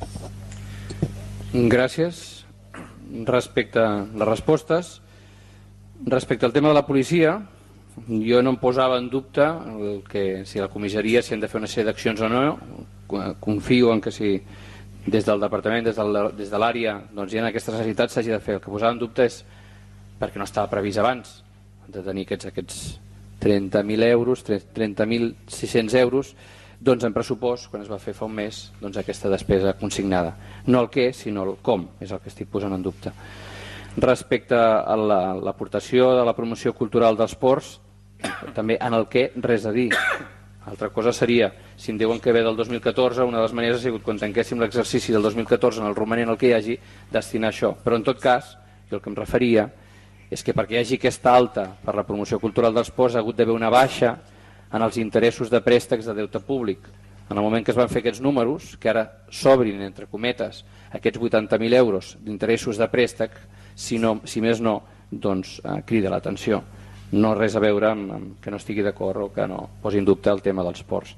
Gràcies. Respecte a les respostes, respecte al tema de la policia, jo no em posava en dubte el que, si la comissaria si han de fer una sèrie d'accions o no. Confio en que si des del departament, des de, des de l'àrea, doncs hi ha aquesta necessitat, s'hagi de fer. El que posava en dubte és perquè no estava previst abans de tenir aquests, aquests trenta mil euros, trenta mil sis-cents euros, doncs en pressupost, quan es va fer fa un mes, doncs aquesta despesa consignada. No el què, sinó el com, és el que estic posant en dubte. Respecte a l'aportació de la promoció cultural dels ports, també en el què res a dir. Altra cosa seria, si em diuen que ve del dos mil catorze, una de les maneres ha sigut quan tanquéssim l'exercici del dos mil catorze en el romanent el que hi hagi, destinar això. Però en tot cas, jo el que em referia és que perquè hi hagi aquesta alta per la promoció cultural dels ports ha hagut d'haver una baixa en els interessos de préstecs de deute públic. En el moment que es van fer aquests números, que ara s'obrin, entre cometes, aquests vuitanta mil euros d'interessos de préstec, si, no, si més no, doncs eh, crida l'atenció. No res a veure amb, amb que no estigui d'acord o que no posi en dubte el tema dels ports.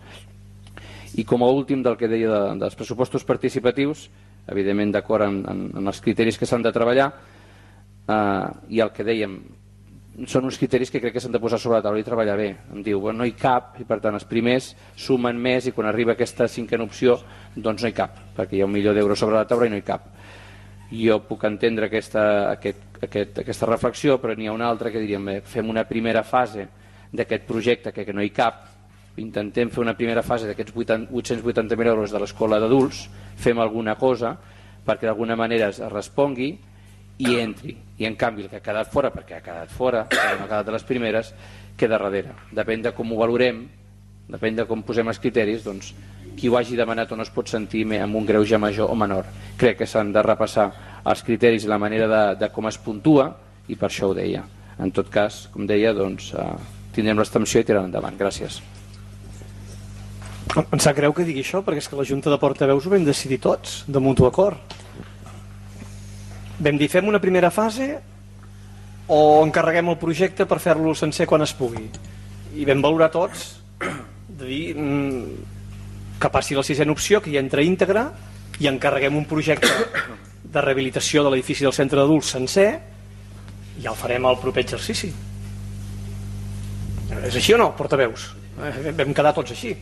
I com a últim del que deia de, dels pressupostos participatius, evidentment d'acord en, en, en els criteris que s'han de treballar, eh, i el que dèiem, són uns criteris que crec que s'han de posar sobre la taula i treballar bé. Em diu, bueno, no hi cap, i per tant els primers sumen més i quan arriba aquesta cinquena opció doncs no hi cap, perquè hi ha un milió d'euros sobre la taula i no hi cap. Jo puc entendre aquesta, aquest, aquest, aquesta reflexió, però n'hi ha una altra que diríem, bé, fem una primera fase d'aquest projecte que, que no hi cap, intentem fer una primera fase d'aquests vuit-cents vuitanta mil euros de l'escola d'adults, fem alguna cosa perquè d'alguna manera es respongui i entri, i en canvi el que ha quedat fora, perquè ha quedat fora, no ha quedat de les primeres, queda darrere. Depèn de com ho valorem, depèn de com posem els criteris, doncs qui ho hagi demanat o no es pot sentir amb un greuge major o menor. Crec que s'han de repassar els criteris i la manera de, de com es puntua, i per això ho deia. En tot cas, com deia, doncs eh, tindrem l'extensió i tirarem endavant. Gràcies. Em sap greu que digui això, perquè és que la Junta de Portaveus ho vam decidir tots, de mutu acord. Vam dir, fem una primera fase o encarreguem el projecte per fer-lo sencer quan es pugui. I vam valorar tots de dir que passi la sisena opció, que hi entra íntegra, i encarreguem un projecte de rehabilitació de l'edifici del centre d'adults sencer i ja el farem al proper exercici. És així o no, portaveus? Vam quedar tots així.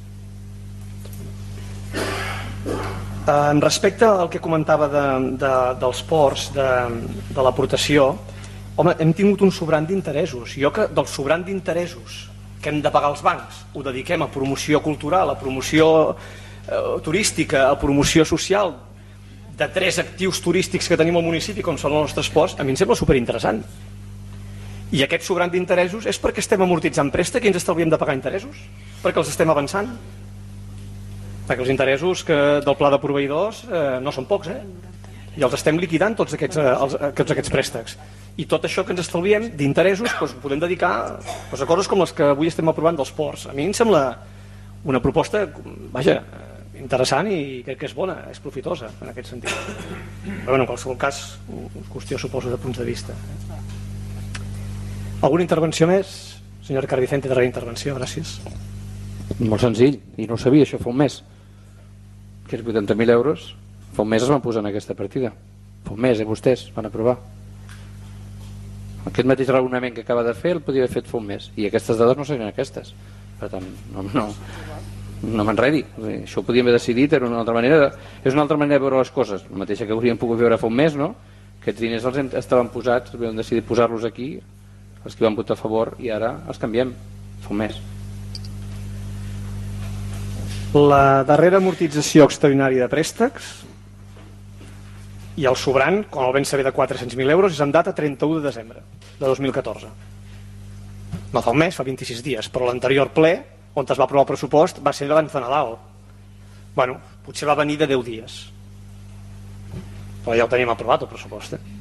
En respecte al que comentava de, de, dels ports, de, de l'aportació, home, hem tingut un sobrant d'interessos. Jo que del sobrant d'interessos que hem de pagar als bancs ho dediquem a promoció cultural, a promoció eh, turística, a promoció social de tres actius turístics que tenim al municipi, com són els nostres ports, a mi em sembla superinteressant. I aquest sobrant d'interessos és perquè estem amortitzant préstec i ens estalviem de pagar interessos, perquè els estem avançant. Perquè els interessos que del pla de proveïdors eh, no són pocs, eh? I els estem liquidant tots aquests, eh, els, tots aquests préstecs. I tot això que ens estalviem d'interessos doncs, ho podem dedicar doncs, a coses com les que avui estem aprovant dels ports. A mi em sembla una proposta, vaja, interessant i crec que és bona, és profitosa en aquest sentit. Però bueno, en qualsevol cas, qüestió suposo de punts de vista. Alguna intervenció més? Senyora Carvicente, darrera intervenció, gràcies. Molt senzill, i no ho sabia, això fa un mes. Aquests vuitanta mil euros, fa un mes es van posar en aquesta partida. Fa un mes, eh, vostès van aprovar. Aquest mateix raonament que acaba de fer el podia haver fet fa un mes, i aquestes dades no serien aquestes. Per tant, no, no, no m'enredi. Això ho podíem haver decidit, era una altra manera de, és una altra manera de veure les coses, la mateixa que hauríem pogut veure fa un mes, no? Aquests diners els hem, estaven posats, vam decidir posar-los aquí, els que van votar a favor, i ara els canviem fa un mes. La darrera amortització extraordinària de préstecs i el sobrant, com el ben saber, de quatre-cents mil euros, és en data trenta-u de desembre de dos mil catorze. No fa un mes, fa vint-i-sis dies, però l'anterior ple, on es va aprovar el pressupost, va ser abans de Nadal. Bueno, potser va venir de deu dies. Però ja el teníem aprovat, el pressupost. Eh?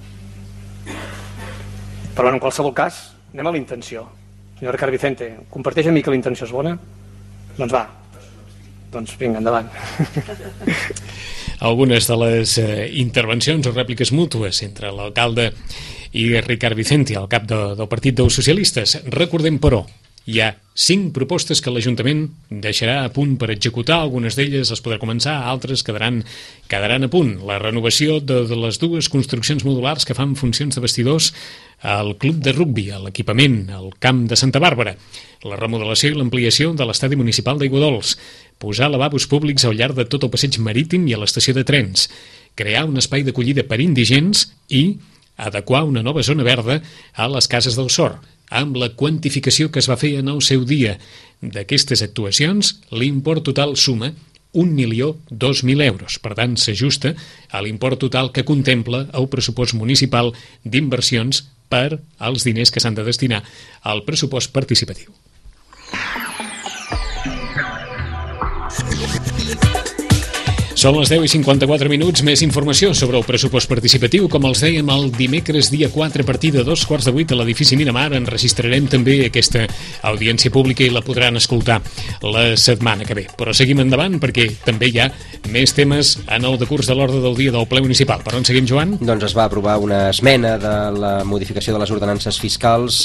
Però bueno, en qualsevol cas, anem a la intenció. Senyora Carvicente, comparteix amb mi que la intenció és bona? Doncs va. Doncs vinga, endavant. Algunes de les eh, intervencions o rèpliques mútues entre l'alcalde i Ricard Vicente, el cap de, del Partit dels Socialistes. Recordem, però, hi ha cinc propostes que l'Ajuntament deixarà a punt per executar. Algunes d'elles es podrà començar, altres quedaran, quedaran a punt. La renovació de, de les dues construccions modulars que fan funcions de vestidors al club de rugbi, a l'equipament, al camp de Santa Bàrbara, la remodelació i l'ampliació de l'estadi municipal d'Aiguadols, posar lavabos públics al llarg de tot el passeig marítim i a l'estació de trens, crear un espai d'acollida per indigents i adequar una nova zona verda a les cases del Sor. Amb la quantificació que es va fer en el seu dia d'aquestes actuacions, l'import total suma un milió dos mil euros. Per tant, s'ajusta a l'import total que contempla el pressupost municipal d'inversions per als diners que s'han de destinar al pressupost participatiu. Són les deu i cinquanta-quatre minuts, més informació sobre el pressupost participatiu. Com els dèiem, el dimecres dia quatre a partir de dos quarts de vuit a l'edifici Miramar enregistrarem també aquesta audiència pública i la podran escoltar la setmana que ve. Però seguim endavant perquè també hi ha més temes en el decurs de l'ordre del dia del ple municipal. Per on seguim, Joan? Doncs es va aprovar una esmena de la modificació de les ordenances fiscals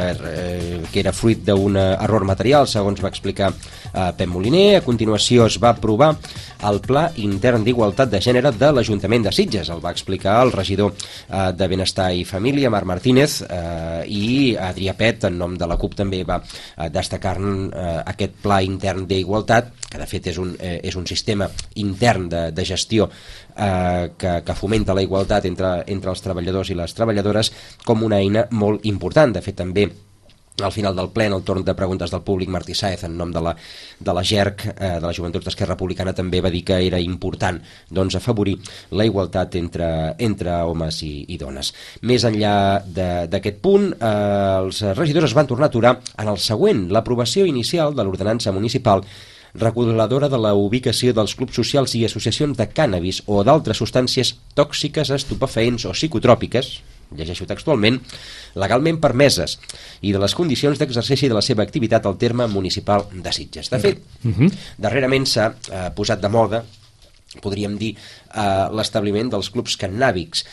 eh, que era fruit d'un error material, segons va explicar eh, Pep Moliner. A continuació es va aprovar el Pla Intern d'Igualtat de Gènere de l'Ajuntament de Sitges. El va explicar el regidor eh, de Benestar i Família, Marc Martínez, eh, i Adrià Pet, en nom de la CUP, també va eh, destacar eh, aquest Pla Intern d'Igualtat, que de fet és un, eh, és un sistema intern de, de gestió eh, que, que fomenta la igualtat entre, entre els treballadors i les treballadores com una eina molt important. De fet, també al final del ple, en el torn de preguntes del públic, Martí Sáez, en nom de la, de la G E R C, eh, de la Joventut d'Esquerra Republicana, també va dir que era important doncs, afavorir la igualtat entre, entre homes i, i dones. Més enllà d'aquest punt, eh, els regidors es van tornar a aturar en el següent, l'aprovació inicial de l'ordenança municipal reguladora de la ubicació dels clubs socials i associacions de cànnabis o d'altres substàncies tòxiques, estupefaents o psicotròpiques, llegeixo textualment, legalment permeses i de les condicions d'exercici de la seva activitat al terme municipal de Sitges. De fet, uh-huh. darrerament s'ha eh, posat de moda, podríem dir, eh, l'establiment dels clubs cannàbics.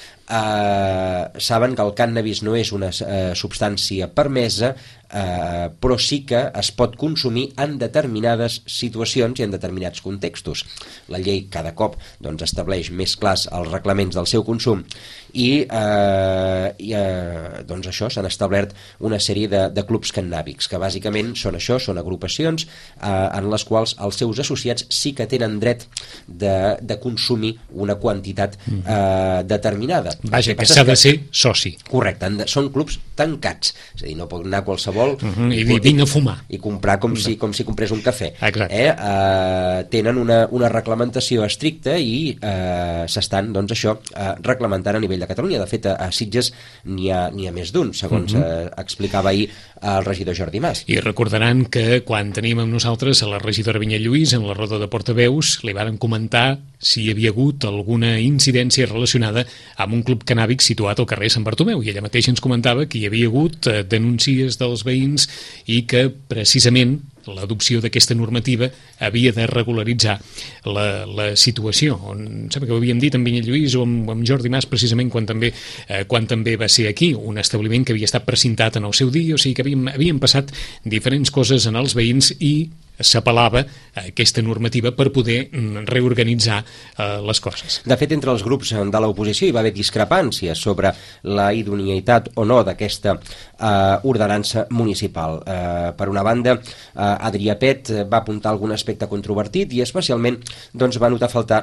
Eh, saben que el cànnabis no és una eh, substància permesa, eh, però sí que es pot consumir en determinades situacions i en determinats contextos. La llei cada cop doncs, estableix més clars els reglaments del seu consum i, eh, i eh, doncs això, s'han establert una sèrie de, de clubs cannàbics que bàsicament són això, són agrupacions eh, en les quals els seus associats sí que tenen dret de, de consumir una quantitat eh, determinada. Vaja, que s'ha de ser soci. Correcte, de, són clubs tancats, és a dir, no pot anar qualsevol uh -huh, i dir, vinc a fumar i comprar com si, com si comprés un cafè. Eh? Eh, tenen una, una reglamentació estricta i eh, s'estan, doncs això, eh, reglamentant a nivell de Catalunya. De fet, a, a Sitges n'hi ha, n'hi ha més d'un, segons uh -huh. eh, explicava ahir el regidor Jordi Mas. I recordaran que quan teníem amb nosaltres a la regidora Vinyet Lluís en la roda de portaveus li varen comentar si hi havia hagut alguna incidència relacionada amb un club cannàbic situat al carrer Sant Bartomeu, i ella mateixa ens comentava que hi havia hagut eh, denúncies dels veïns i que precisament l'adopció d'aquesta normativa havia de regularitzar la, la situació. On, sembla que ho havíem dit amb Vinyet Lluís o amb, amb Jordi Mas precisament quan també, eh, quan també va ser aquí, un establiment que havia estat precintat en el seu dia, o sigui que havien, havien passat diferents coses en els veïns i s'apel·lava a aquesta normativa per poder reorganitzar eh, les coses. De fet, entre els grups de l'oposició hi va haver discrepàncies sobre la idoneïtat o no d'aquesta eh, ordenança municipal. Eh, per una banda, eh, Adrià Pet va apuntar algun aspecte controvertit i especialment doncs, va notar faltar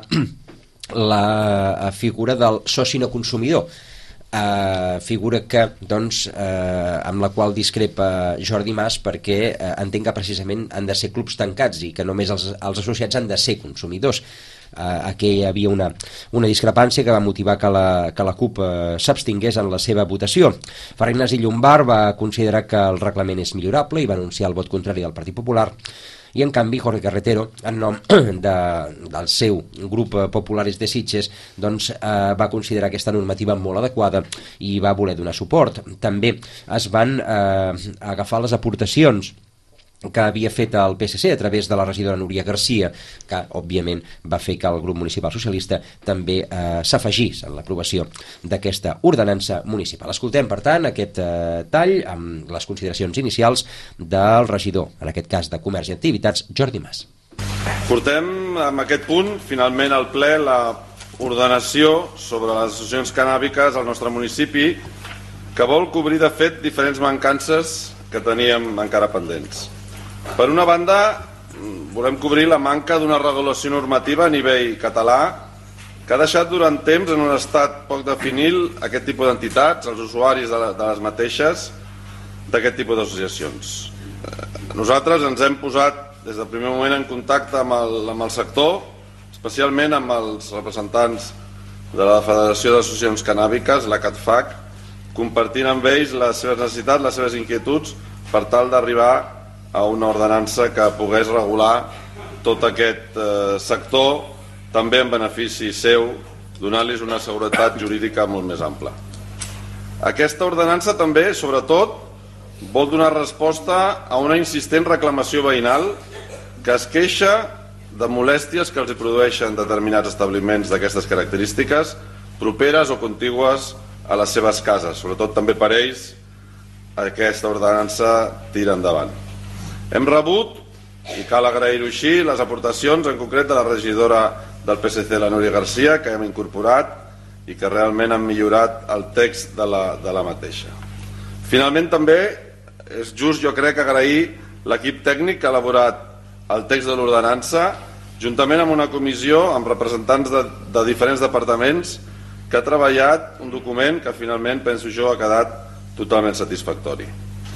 la figura del soci no consumidor, Uh, figura que, doncs, uh, amb la qual discrepa Jordi Mas perquè uh, entenc que precisament han de ser clubs tancats i que només els, els associats han de ser consumidors. Uh, aquí hi havia una, una discrepància que va motivar que la, que la CUP uh, s'abstingués en la seva votació. Ferran Ignasi Llombart va considerar que el reglament és millorable i va anunciar el vot contrari del Partit Popular. I en canvi Jorge Carretero, en nom de, del seu grup Populares de Sitges, doncs, eh, va considerar aquesta normativa molt adequada i va voler donar suport. També es van eh, agafar les aportacions que havia fet el P S C a través de la regidora Núria Garcia, que òbviament va fer que el grup municipal socialista també eh, s'afegís en l'aprovació d'aquesta ordenança municipal. Escoltem, per tant, aquest eh, tall amb les consideracions inicials del regidor, en aquest cas de Comerç i Activitats, Jordi Mas. Portem amb aquest punt, finalment al ple, la ordenació sobre les associacions cannàbiques al nostre municipi, que vol cobrir de fet diferents mancances que teníem encara pendents. Per una banda, volem cobrir la manca d'una regulació normativa a nivell català que ha deixat durant temps en un estat poc definit aquest tipus d'entitats, els usuaris de, la, de les mateixes, d'aquest tipus d'associacions. Nosaltres ens hem posat des del primer moment en contacte amb el, amb el sector, especialment amb els representants de la Federació d'Associacions Cannàbiques, la CATFAC, compartint amb ells les seves necessitats, les seves inquietuds, per tal d'arribar a una ordenança que pogués regular tot aquest eh, sector, també en benefici seu, donant-los una seguretat jurídica molt més ampla. Aquesta ordenança també, sobretot, vol donar resposta a una insistent reclamació veïnal que es queixa de molèsties que els hi produeixen determinats establiments d'aquestes característiques, properes o contigües a les seves cases. Sobretot també per ells aquesta ordenança tira endavant. Hem rebut, i cal agrair-ho així, les aportacions en concret de la regidora del P S C, la Núria Garcia, que hem incorporat i que realment han millorat el text de la, de la mateixa. Finalment també és just, jo crec, agrair l'equip tècnic que ha elaborat el text de l'ordenança, juntament amb una comissió amb representants de, de diferents departaments, que ha treballat un document que finalment, penso jo, ha quedat totalment satisfactori.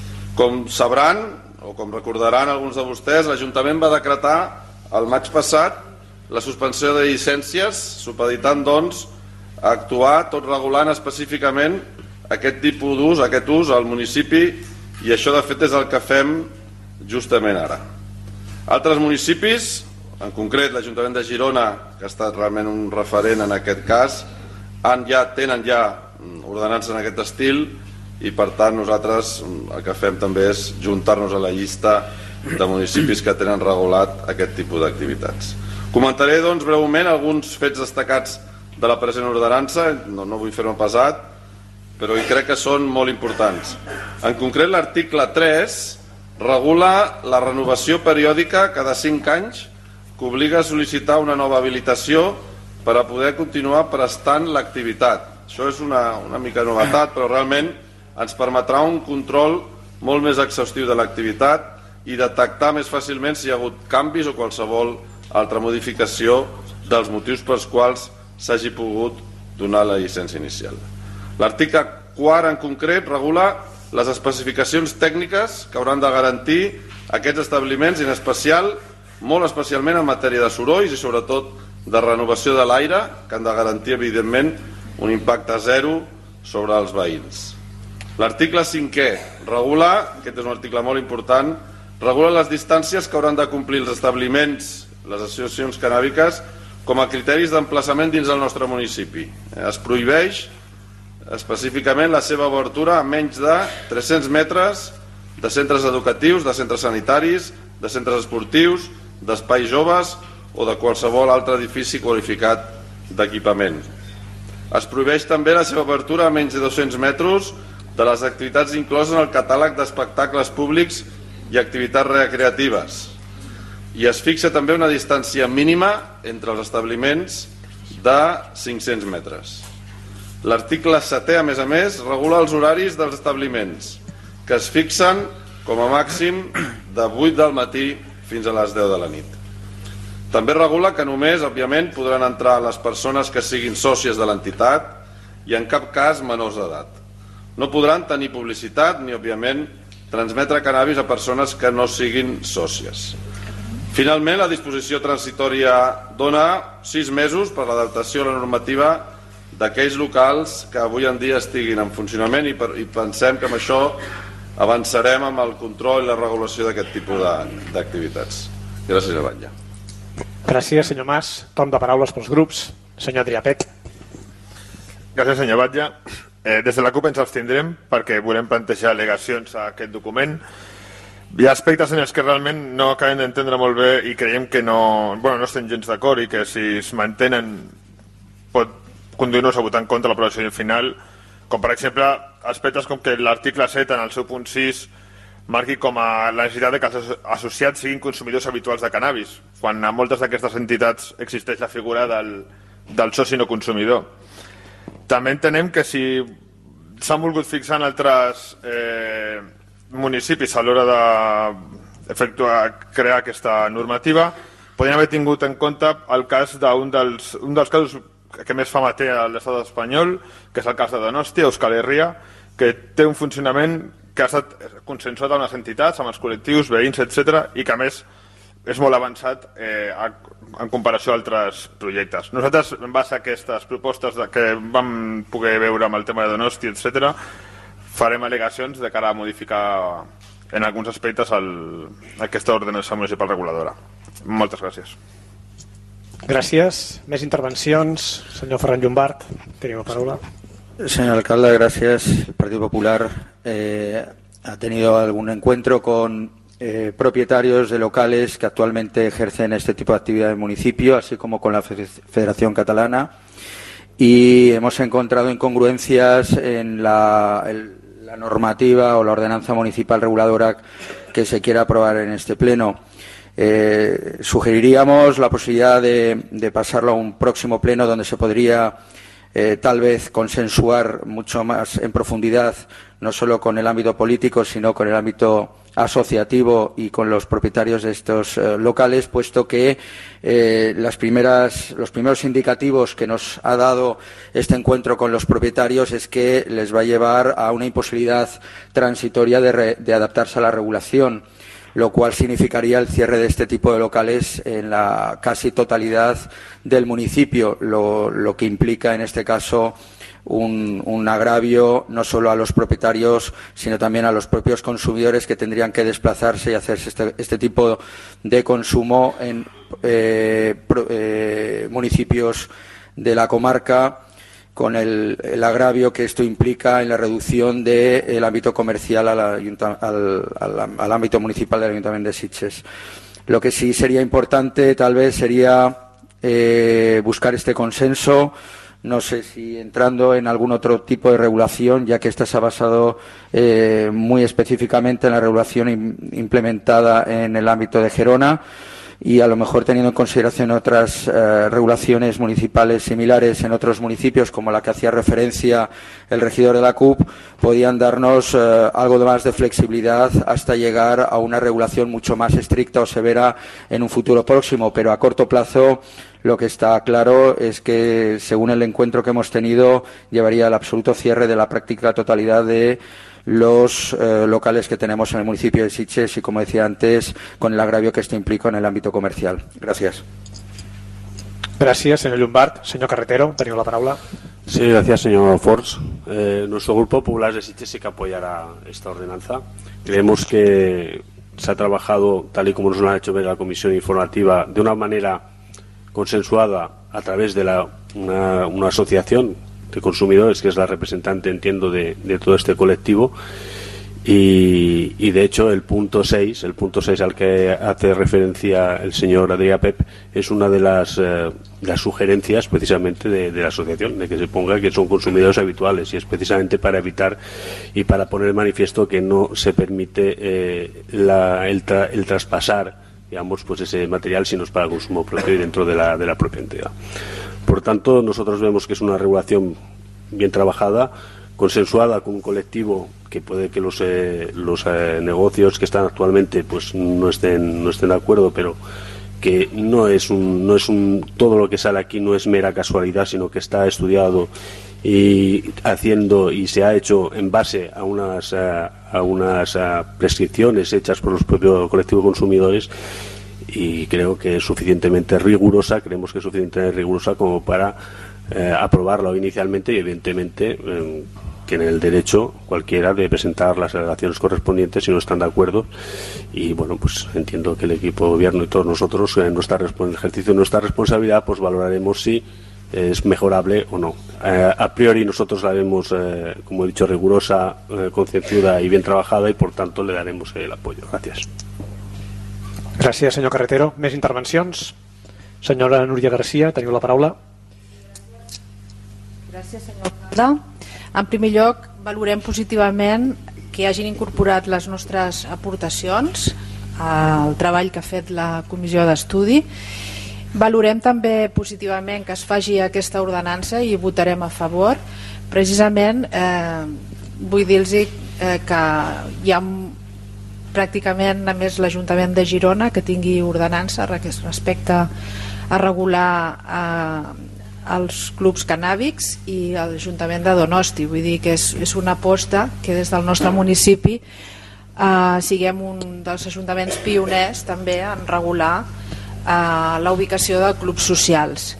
Com sabran, o com recordaran alguns de vostès, l'Ajuntament va decretar el maig passat la suspensió de llicències, supeditant doncs a actuar tot regulant específicament aquest tipus d'ús, aquest ús al municipi, i això de fet és el que fem justament ara. Altres municipis, en concret l'Ajuntament de Girona, que ha estat realment un referent en aquest cas, han ja, tenen ja ordenances en aquest estil, i per tant nosaltres el que fem també és juntar-nos a la llista de municipis que tenen regulat aquest tipus d'activitats. Comentaré doncs breument alguns fets destacats de la present ordenança, no, no vull fer-me pesat, però crec que són molt importants. En concret l'article tres regula la renovació periòdica cada cinc anys que obliga a sol·licitar una nova habilitació per a poder continuar prestant l'activitat. Això és una, una mica novetat, però realment ens permetrà un control molt més exhaustiu de l'activitat i detectar més fàcilment si hi ha hagut canvis o qualsevol altra modificació dels motius pels quals s'hagi pogut donar la llicència inicial. L'article quart en concret regula les especificacions tècniques que hauran de garantir aquests establiments, en especial, molt especialment en matèria de sorolls i sobretot de renovació de l'aire, que han de garantir evidentment un impacte zero sobre els veïns. L'article cinquè regula, aquest és un article molt important, regula les distàncies que hauran de complir els establiments, les associacions cannàbiques, com a criteris d'emplaçament dins del nostre municipi. Es prohibeix específicament la seva obertura a menys de tres-cents metres de centres educatius, de centres sanitaris, de centres esportius, d'espais joves o de qualsevol altre edifici qualificat d'equipament. Es prohibeix també la seva obertura a menys de dos-cents metres de les activitats incloses en el catàleg d'espectacles públics i activitats recreatives. I es fixa també una distància mínima entre els establiments de cinc-cents metres. L'article setè, a més a més, regula els horaris dels establiments, que es fixen com a màxim de vuit del matí fins a les deu de la nit. També regula que només, òbviament, podran entrar les persones que siguin sòcies de l'entitat i en cap cas menors d'edat. No podran tenir publicitat ni, òbviament, transmetre cannabis a persones que no siguin sòcies. Finalment, la disposició transitòria dona sis mesos per l'adaptació a la normativa d'aquells locals que avui en dia estiguin en funcionament i, per, i pensem que amb això avançarem amb el control i la regulació d'aquest tipus d'activitats. Gràcies, a Batlle. Gràcies, senyor Mas. Torn de paraules pels grups. Senyor Adrià Pec. Gràcies, senyor Batlle. Eh, des de la CUP ens abstindrem perquè volem plantejar al·legacions a aquest document. Hi ha aspectes en els que realment no acabem d'entendre molt bé i creiem que no, bueno, no estem gens d'acord i que si es mantenen pot conduir-nos a votar en contra l'aprovació final, com per exemple aspectes com que l'article set en el seu punt sis marqui com a la necessitat de que els associats siguin consumidors habituals de cannabis, quan a moltes d'aquestes entitats existeix la figura del, del soci no consumidor. També entenem que si s'han volgut fixar en altres eh, municipis a l'hora d'efectuar, crear aquesta normativa, podrien haver tingut en compte el cas d'un dels, un dels casos que més fama té a l'estat espanyol, que és el cas de Donosti, Euskal Herria, que té un funcionament que ha estat consensuat amb les entitats, amb els col·lectius, veïns, etcètera, i que a més és molt avançat eh, en comparació a altres projectes. Nosaltres, en base a aquestes propostes que vam poder veure amb el tema de Donosti, etcètera, farem al·legacions de cara a modificar en alguns aspectes el, aquesta ordenança municipal reguladora. Moltes gràcies. Gràcies. Més intervencions. Senyor Ferran Llombart, teniu la paraula. Señor alcalde, gracias. El Partido Popular eh, ha tenido algún encuentro con eh, propietarios de locales que actualmente ejercen este tipo de actividad en el municipio, así como con la Federación Catalana, y hemos encontrado incongruencias en la, el, la normativa o la ordenanza municipal reguladora que se quiera aprobar en este pleno. Eh, sugeriríamos la posibilidad de, de pasarlo a un próximo pleno donde se podría Eh, tal vez consensuar mucho más en profundidad, no solo con el ámbito político, sino con el ámbito asociativo y con los propietarios de estos eh, locales, puesto que eh, las primeras, los primeros indicativos que nos ha dado este encuentro con los propietarios es que les va a llevar a una imposibilidad transitoria de, re, de adaptarse a la regulación, lo cual significaría el cierre de este tipo de locales en la casi totalidad del municipio, lo, lo que implica en este caso un, un agravio no solo a los propietarios, sino también a los propios consumidores que tendrían que desplazarse y hacerse este, este tipo de consumo en eh, pro, eh, municipios de la comarca, con el, el agravio que esto implica en la reducción del ámbito comercial al, al, al, al ámbito municipal del Ayuntamiento de Sitges. Lo que sí sería importante tal vez sería eh, buscar este consenso, no sé si entrando en algún otro tipo de regulación, ya que esta se ha basado eh, muy específicamente en la regulación im, implementada en el ámbito de Gerona, y a lo mejor teniendo en consideración otras eh, regulaciones municipales similares en otros municipios, como la que hacía referencia el regidor de la C U P, podían darnos eh, algo más de flexibilidad hasta llegar a una regulación mucho más estricta o severa en un futuro próximo. Pero a corto plazo lo que está claro es que, según el encuentro que hemos tenido, llevaría al absoluto cierre de la práctica totalidad de los eh, locales que tenemos en el municipio de Sitges y, como decía antes, con el agravio que esto implica en el ámbito comercial. Gracias. Gracias, señor Llombart. Señor Carretero, tenido la palabra. Sí, gracias, señor Forns. Eh, nuestro Grupo Popular de Sitges sí que apoyará esta ordenanza. Creemos que se ha trabajado, tal y como nos lo ha hecho ver la Comisión Informativa, de una manera consensuada a través de la, una, una asociación de consumidores, que es la representante, entiendo, de, de todo este colectivo, y, y de hecho el punto seis, el punto seis al que hace referencia el señor Adrià Pep, es una de las, eh, las sugerencias precisamente de, de la asociación, de que se ponga que son consumidores habituales, y es precisamente para evitar y para poner en manifiesto que no se permite eh, la, el, tra, el traspasar, digamos, pues ese material, si no es para consumo propio y dentro de la, de la propia entidad. Por tanto, nosotros vemos que es una regulación bien trabajada, consensuada con un colectivo que puede que los, eh, los eh, negocios que están actualmente pues no estén, no estén de acuerdo, pero que no es un, no es un, todo lo que sale aquí no es mera casualidad, sino que está estudiado y haciendo y se ha hecho en base a unas, a, a unas a prescripciones hechas por los propios colectivos consumidores, y creo que es suficientemente rigurosa, creemos que es suficientemente rigurosa como para eh, aprobarla inicialmente, y evidentemente eh, que en el derecho cualquiera de presentar las alegaciones correspondientes si no están de acuerdo. Y bueno, pues entiendo que el equipo de gobierno y todos nosotros en nuestra en el ejercicio de nuestra responsabilidad pues valoraremos si es mejorable o no. Eh, a priori nosotros la vemos, eh, como he dicho, rigurosa, eh, concienzuda y bien trabajada, y por tanto le daremos el apoyo. Gracias. Gràcies, senyor Carretero. Més intervencions? Senyora Núria Garcia, teniu la paraula. Gràcies, senyor alcalde. En primer lloc, valorem positivament que hagin incorporat les nostres aportacions al treball que ha fet la comissió d'estudi. Valorem també positivament que es faci aquesta ordenança i votarem a favor. Precisament eh, vull dir-los eh, que hi ha pràcticament només l'Ajuntament de Girona que tingui ordenança respecte a regular eh, els clubs cannàbics, i l'Ajuntament de Donosti. Vull dir que és, és una aposta que des del nostre municipi eh, siguem un dels ajuntaments pioners també en regular eh, la ubicació de clubs socials.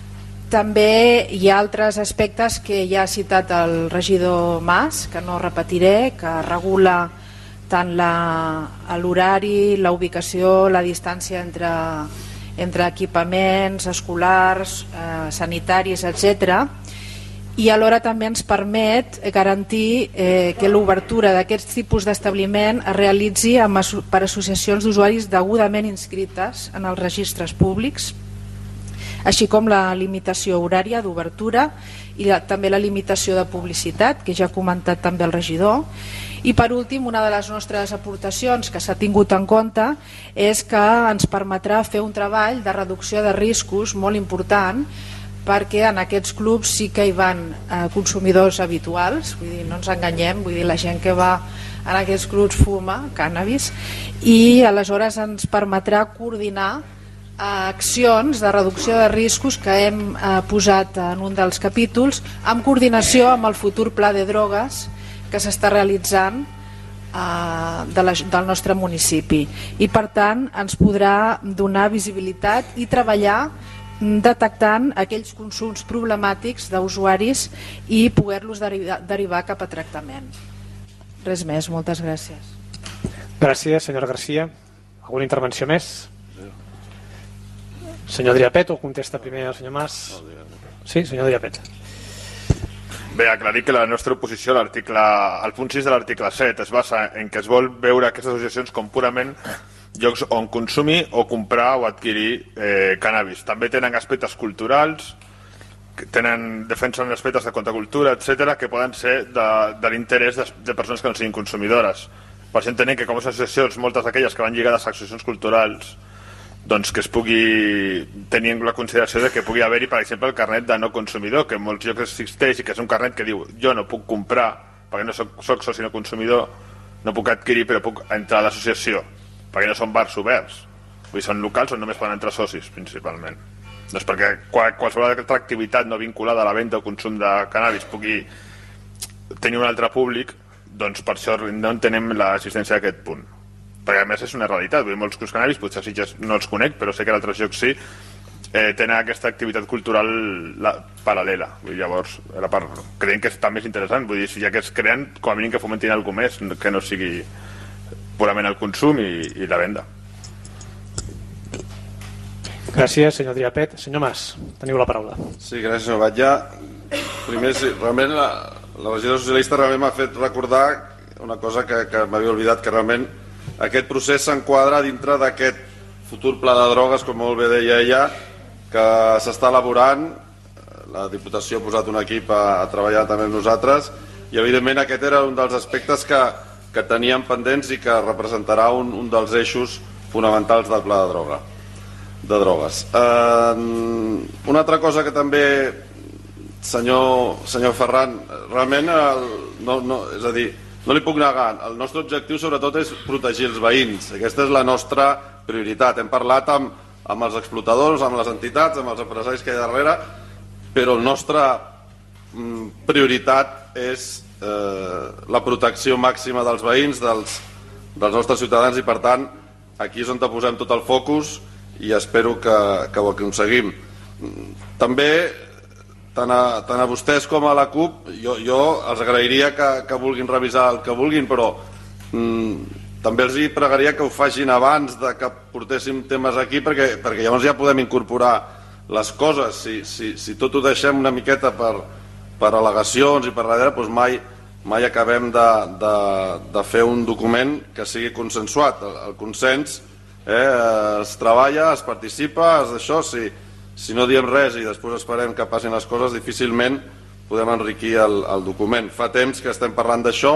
També hi ha altres aspectes que ja ha citat el regidor Mas, que no repetiré, que regula tant l'horari, la ubicació, la distància entre, entre equipaments escolars, eh, sanitaris, etcètera. I alhora també ens permet garantir eh, que l'obertura d'aquests tipus d'establiment es realitzi amb, per associacions d'usuaris degudament inscrites en els registres públics, així com la limitació horària d'obertura i la, també la limitació de publicitat, que ja ha comentat també el regidor. I per últim, una de les nostres aportacions que s'ha tingut en compte és que ens permetrà fer un treball de reducció de riscos molt important, perquè en aquests clubs sí que hi van eh, consumidors habituals, vull dir, no ens enganyem, vull dir, la gent que va en aquests clubs fuma cànnabis, i aleshores ens permetrà coordinar accions de reducció de riscos que hem eh, posat en un dels capítols, en coordinació amb el futur pla de drogues que s'està realitzant eh, de la, del nostre municipi, i per tant ens podrà donar visibilitat i treballar detectant aquells consums problemàtics d'usuaris i poder-los derivar, derivar cap a tractament. Res més, moltes gràcies. Gràcies, senyora Garcia. Alguna intervenció més? Senyor Driapet, o contesta primer el senyor Mas? Sí, senyor Driapet. Bé, aclarir que la nostra oposició a l'article, al punt sis de l'article set es basa en que es vol veure aquestes associacions com purament llocs on consumir o comprar o adquirir eh, cannabis. També tenen aspectes culturals, tenen, defensen aspectes de contracultura, etcètera, que poden ser de, de l'interès de, de persones que no siguin consumidores. Per això entenem que com a associacions, moltes d'aquelles que van lligades a associacions culturals, doncs que es pugui tenir en la consideració de que pugui haver-hi, per exemple, el carnet de no consumidor, que en molts llocs existeix i que és un carnet que diu jo no puc comprar perquè no soc, soc soci no consumidor, no puc adquirir però puc entrar a l'associació, perquè no són bars oberts, vull dir, són locals on només poden entrar socis principalment. Doncs perquè qualsevol altra activitat no vinculada a la venda o consum de cannabis pugui tenir un altre públic, doncs per això no entenem l'existència d'aquest punt. Perquè a més és una realitat, vull dir, molts clubs cannabis, potser sí, no els conec, però sé que en altres llocs sí, eh, tenen aquesta activitat cultural la, paral·lela. Vull dir, llavors, era per, creiem que també és interessant, vull dir, si ja que es creen, com a mínim que fomentin alguna més, que no sigui purament el consum i, i la venda. Gràcies, senyor Driapet. Senyor Mas, teniu la paraula. Sí, gràcies, senyor Batlle. Primer, sí, realment la, la regidora socialista realment m'ha fet recordar una cosa que, que m'havia oblidat, que realment aquest procés s'enquadra dintre d'aquest futur pla de drogues, com molt bé deia ella, que s'està elaborant. La Diputació ha posat un equip a, a treballar també amb nosaltres, i evidentment aquest era un dels aspectes que, que teníem pendents i que representarà un, un dels eixos fonamentals del pla de droga. de drogues. Eh, una altra cosa que també, senyor, senyor Ferran, realment el, no, no, és a dir, no li puc negar, el nostre objectiu sobretot és protegir els veïns, aquesta és la nostra prioritat. Hem parlat amb, amb els explotadors, amb les entitats, amb els empresaris que hi ha darrere, però la nostra mm, prioritat és eh, la protecció màxima dels veïns, dels, dels nostres ciutadans, i per tant aquí és on posem tot el focus i espero que, que ho aconseguim. També, tant a, tant a vostès com a la CUP, jo, jo els agrairia que, que vulguin revisar el que vulguin, però mm, també els hi pregaria que ho facin abans de que portéssim temes aquí, perquè, perquè llavors ja podem incorporar les coses, si, si, si tot ho deixem una miqueta per, per al·legacions i per darrere, doncs mai, mai acabem de, de, de fer un document que sigui consensuat. El, el consens eh, es treballa, es participa, es d'això, si, si no diem res i després esperem que passin les coses, difícilment podem enriquir el, el document. Fa temps que estem parlant d'això,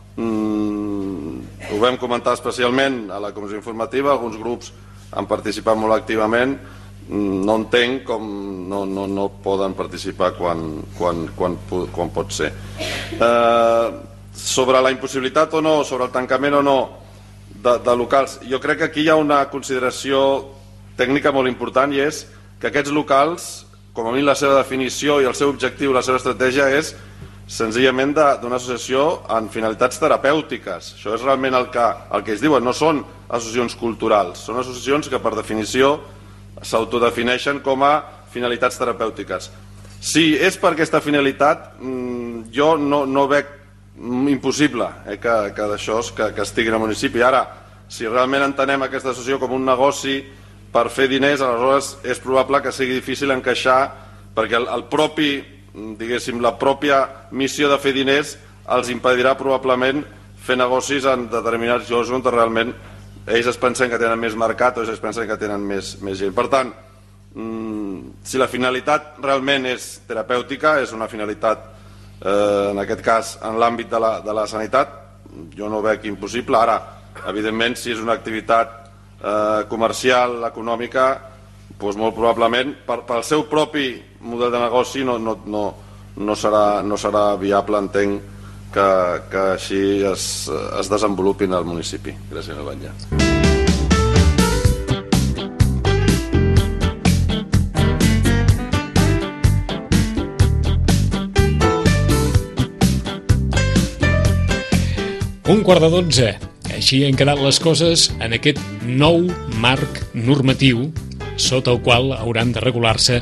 mm, ho vam comentar especialment a la comissió informativa, alguns grups han participat molt activament, no entenc com no, no, no poden participar quan, quan, quan, quan pot ser. Eh, sobre la impossibilitat o no, sobre el tancament o no de, de locals, jo crec que aquí hi ha una consideració tècnica molt important, i és que aquests locals, com a mínim la seva definició i el seu objectiu, la seva estratègia és senzillament d'una associació amb finalitats terapèutiques. Això és realment el que, el que es diuen, no són associacions culturals, són associacions que per definició s'autodefineixen com a finalitats terapèutiques. Si és per aquesta finalitat, jo no, no veig impossible eh, que, que d'això que, que estigui al municipi. Ara, si realment entenem aquesta associació com un negoci per fer diners, aleshores és probable que sigui difícil encaixar, perquè el, el propi, diguéssim, la pròpia missió de fer diners els impedirà probablement fer negocis en determinats llocs on realment ells es pensen que tenen més mercat o ells es pensen que tenen més, més gent. Per tant, mmm, si la finalitat realment és terapèutica, és una finalitat, eh, en aquest cas, en l'àmbit de, la, de la sanitat, jo no veig impossible. Ara, evidentment, si és una activitat eh, comercial, econòmica, doncs molt probablement, per, pel seu propi model de negoci no, no, no, no, serà, no serà viable, entenc, que, que així es, es desenvolupin al municipi. Gràcies, senyor Batlle. Un quart de dotze. Així han quedat les coses en aquest nou marc normatiu sota el qual hauran de regular-se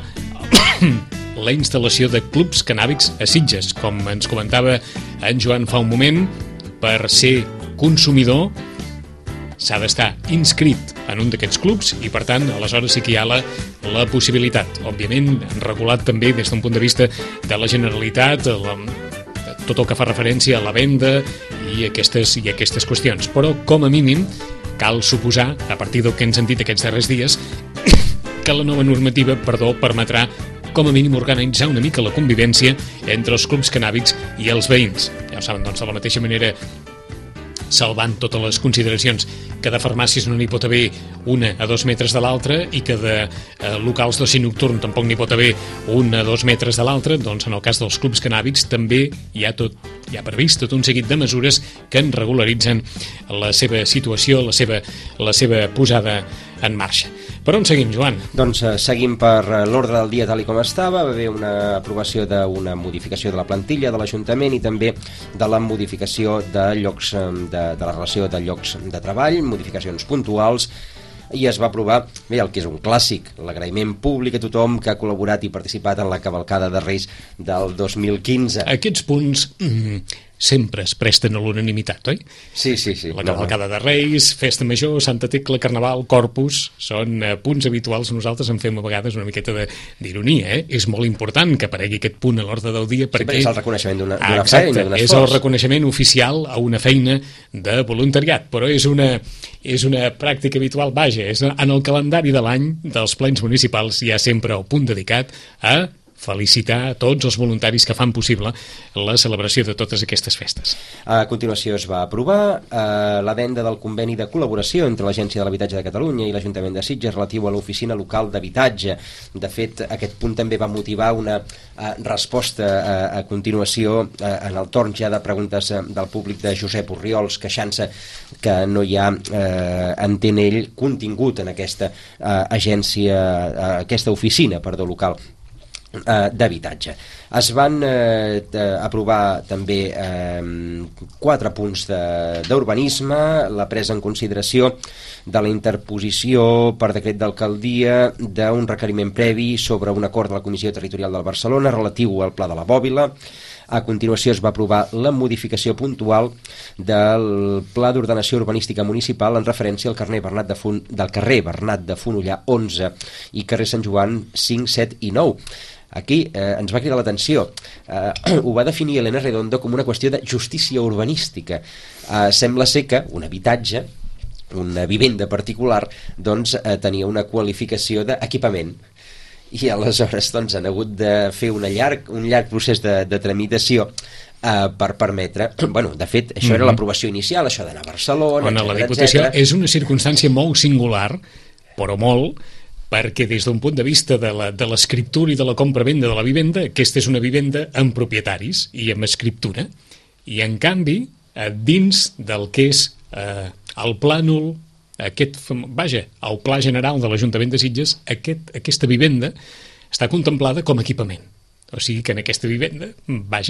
la instal·lació de clubs cannàbics a Sitges. Com ens comentava en Joan fa un moment, per ser consumidor s'ha d'estar inscrit en un d'aquests clubs i, per tant, aleshores sí que hi ha la, la possibilitat. Òbviament, regulat també des d'un punt de vista de la Generalitat, la, tot el que fa referència a la venda i aquestes, i aquestes qüestions. Però, com a mínim, cal suposar, a partir del que hem sentit aquests darrers dies, que la nova normativa, perdó, permetrà com a mínim organitzar una mica la convivència entre els clubs cannàbics i els veïns. Ja ho saben, doncs, de la mateixa manera, salvant totes les consideracions que de farmàcies no n'hi pot haver una a dos metres de l'altra i que de eh, locals d'oci nocturn tampoc n'hi pot haver una a dos metres de l'altra, doncs en el cas dels clubs cannàbics també hi ha tot, hi ha previst tot un seguit de mesures que en regularitzen la seva situació, la seva, la seva posada en marxa. Per on seguim, Joan? Doncs eh, seguim per l'ordre del dia tal i com estava. Va haver una aprovació d'una modificació de la plantilla de l'Ajuntament i també de la modificació de llocs de, de la relació de llocs de treball, modificacions puntuals, i es va aprovar, bé, el que és un clàssic, l'agraïment públic a tothom que ha col·laborat i participat en la cavalcada de Reis del dos mil quinze. Aquests punts mm, sempre es presten a l'unanimitat, oi? Sí, sí, sí. La cavalcada de Reis, Festa Major, Santa Tecla, Carnaval, Corpus, són eh, punts habituals. Nosaltres en fem a vegades una miqueta d'ironia, eh? És molt important que aparegui aquest punt a l'ordre del dia perquè... Sí, és el reconeixement d'una ah, feina, d'un esforç. És el reconeixement oficial a una feina de voluntariat, però és una, és una pràctica habitual, vaja, és en el calendari de l'any dels plens municipals hi ha sempre el punt dedicat a felicitar a tots els voluntaris que fan possible la celebració de totes aquestes festes. A continuació es va aprovar eh, la venda del conveni de col·laboració entre l'Agència de l'Habitatge de Catalunya i l'Ajuntament de Sitges relatiu a l'oficina local d'habitatge. De fet, aquest punt també va motivar una eh, resposta eh, a continuació eh, en el torn ja de preguntes eh, del públic de Josep Orriols, queixant-se que no hi ha, eh, entén ell, contingut en aquesta eh, agència, eh, aquesta oficina, perdó, local d'habitatge. Es van eh, aprovar també eh, quatre punts d'urbanisme, la presa en consideració de la interposició per decret d'alcaldia d'un requeriment previ sobre un acord de la Comissió Territorial del Barcelona relatiu al Pla de la Bòbila, A continuació es va aprovar la modificació puntual del Pla d'Ordenació Urbanística Municipal en referència al carrer Bernat de Fon... del carrer Bernat de Fonollar onze i carrer Sant Joan cinc, set i nou. Aquí eh, ens va cridar l'atenció. Eh, ho va definir Elena Redondo com una qüestió de justícia urbanística. Eh, sembla ser que un habitatge, una vivenda particular, doncs eh, tenia una qualificació d'equipament, i aleshores doncs, han hagut de fer una llarg, un llarg procés de, de tramitació eh, per permetre, bueno, de fet això era mm-hmm. l'aprovació inicial, això d'anar a Barcelona, etcètera, la Diputació etcètera. És una circumstància molt singular, però molt, perquè des d'un punt de vista de la, de l'escriptura i de la compra-venda de la vivenda, aquesta és una vivenda amb propietaris i amb escriptura, i en canvi eh, dins del que és eh, el plànol, aquest, vaja, el pla general de l'Ajuntament de Sitges, aquest, aquesta vivenda està contemplada com a equipament. O sigui que en aquesta vivenda, vaja,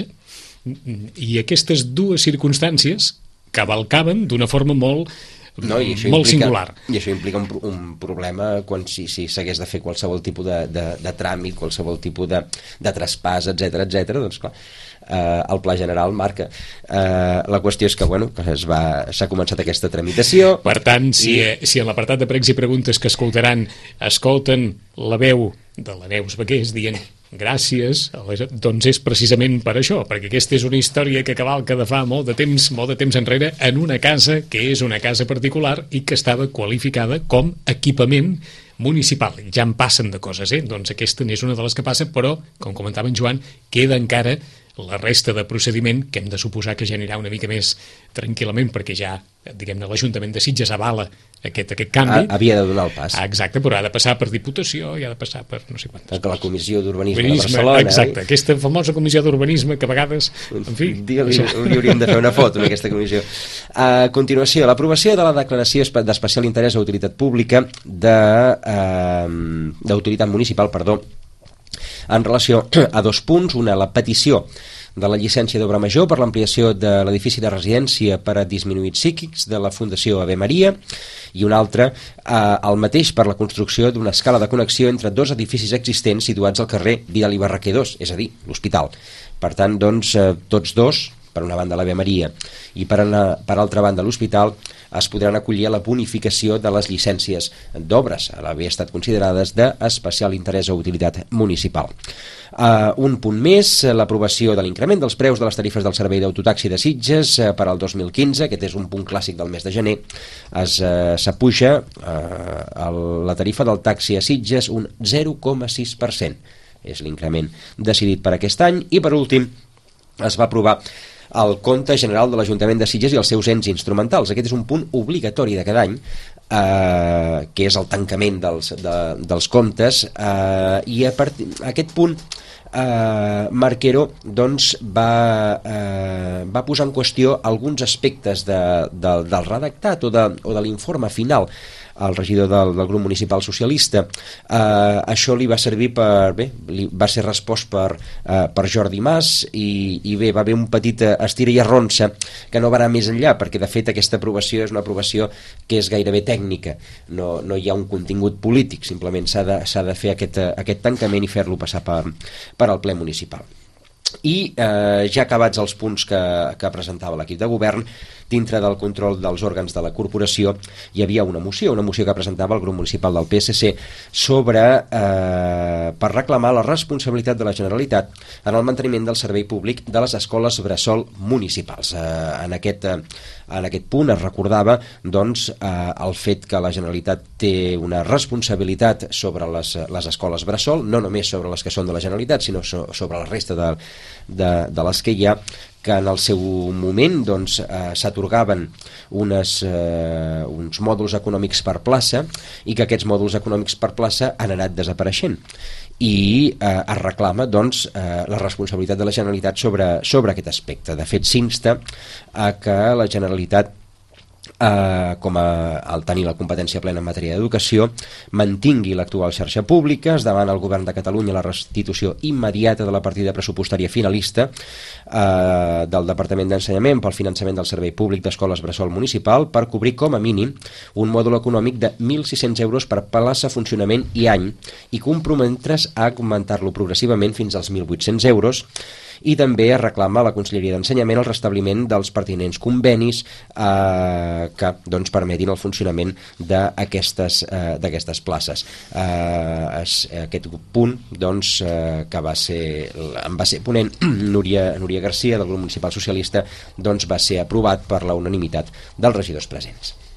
i aquestes dues circumstàncies cavalcaven d'una forma molt, no, i això molt implica, singular. I això implica un, un problema quan si, si s'hagués de fer qualsevol tipus de, de, de tràmit, qualsevol tipus de, de traspàs, etcètera, etcètera, doncs clar, eh, el Pla General marca. Eh, la qüestió és que, bueno, que es va, s'ha començat aquesta tramitació. Per tant, si, i... si en l'apartat de pregs i preguntes que escoltaran, escolten la veu de la Neus Baqués dient gràcies, doncs és precisament per això, perquè aquesta és una història que cavalca de fa molt de temps, molt de temps enrere, en una casa que és una casa particular i que estava qualificada com equipament municipal. Ja en passen de coses, eh? Doncs aquesta n'és una de les que passa, però, com comentava en Joan, queda encara la resta de procediment, que hem de suposar que ja anirà una mica més tranquil·lament, perquè ja, diguem-ne, l'Ajuntament de Sitges avala aquest, aquest canvi. Ha, havia de donar el pas. Ah, exacte, però ha de passar per Diputació i ha de passar per no sé quantes. Que la Comissió d'Urbanisme de Barcelona. Exacte, eh? Aquesta famosa Comissió d'Urbanisme que a vegades, en fi... Li, li, li hauríem de fer una foto en aquesta comissió. A continuació, l'aprovació de la declaració d'especial interès a utilitat pública de, eh, d'autoritat municipal, perdó, en relació a dos punts. Una, la petició de la llicència d'obra major per l'ampliació de l'edifici de residència per a disminuïts psíquics de la Fundació Ave Maria, i una altra, eh, el mateix per la construcció d'una escala de connexió entre dos edificis existents situats al carrer Vidal i Barraquer dos, és a dir, l'Hospital. Per tant, doncs, eh, tots dos, per una banda l'Ave Maria i per, una, per altra banda l'Hospital, es podran acollir a la bonificació de les llicències d'obres, a l'haver estat considerades d'especial interès o utilitat municipal. Uh, un punt més, l'aprovació de l'increment dels preus de les tarifes del servei d'autotaxi de Sitges uh, per al dos mil quinze, aquest és un punt clàssic del mes de gener, es, uh, s'apuja uh, el, la tarifa del taxi a Sitges un zero coma sis per cent. És l'increment decidit per aquest any. I per últim, es va aprovar el compte general de l'Ajuntament de Sitges i els seus ens instrumentals. Aquest és un punt obligatori de cada any, eh, que és el tancament dels, de, dels comptes, eh, i a part, aquest punt eh, Marquero doncs, va, eh, va posar en qüestió alguns aspectes de, de, del redactat o de, o de l'informe final al regidor del, del grup municipal socialista. Eh, això li va servir per... Bé, li va ser respost per, eh, per Jordi Mas i, i bé, va haver un petit estira i arronsa que no va anar més enllà, perquè de fet aquesta aprovació és una aprovació que és gairebé tècnica, no, no hi ha un contingut polític, simplement s'ha de, s'ha de fer aquest, aquest tancament i fer-lo passar per, per al ple municipal. I eh, ja acabats els punts que, que presentava l'equip de govern, dintre del control dels òrgans de la corporació hi havia una moció, una moció que presentava el grup municipal del P S C sobre eh, per reclamar la responsabilitat de la Generalitat en el manteniment del servei públic de les escoles bressol municipals. Eh, en, aquest, eh, en aquest punt es recordava doncs, eh, el fet que la Generalitat té una responsabilitat sobre les, les escoles bressol, no només sobre les que són de la Generalitat, sinó so, sobre la resta de, de, de les que hi ha, que en el seu moment doncs, eh, s'atorgaven unes, eh, uns mòduls econòmics per plaça i que aquests mòduls econòmics per plaça han anat desapareixent i eh, es reclama doncs, eh, la responsabilitat de la Generalitat sobre, sobre aquest aspecte. De fet, s'insta a que la Generalitat Uh, com a, al tenir la competència plena en matèria d'educació, mantingui l'actual xarxa pública. Es demana al govern de Catalunya la restitució immediata de la partida pressupostària finalista uh, del Departament d'Ensenyament pel finançament del servei públic d'escoles bressol municipal per cobrir com a mínim un mòdul econòmic de mil sis-cents euros per plaça, funcionament i any, i comprometre's a augmentar-lo progressivament fins als mil vuit-cents euros, i també es reclama a la Conselleria d'Ensenyament el restabliment dels pertinents convenis eh, que doncs, permetin el funcionament d'aquestes eh, d'aquestes places. Eh, es, aquest punt doncs, eh, que va ser, en va ser ponent Núria, Núria Garcia del grup municipal socialista, doncs, va ser aprovat per la unanimitat dels regidors presents.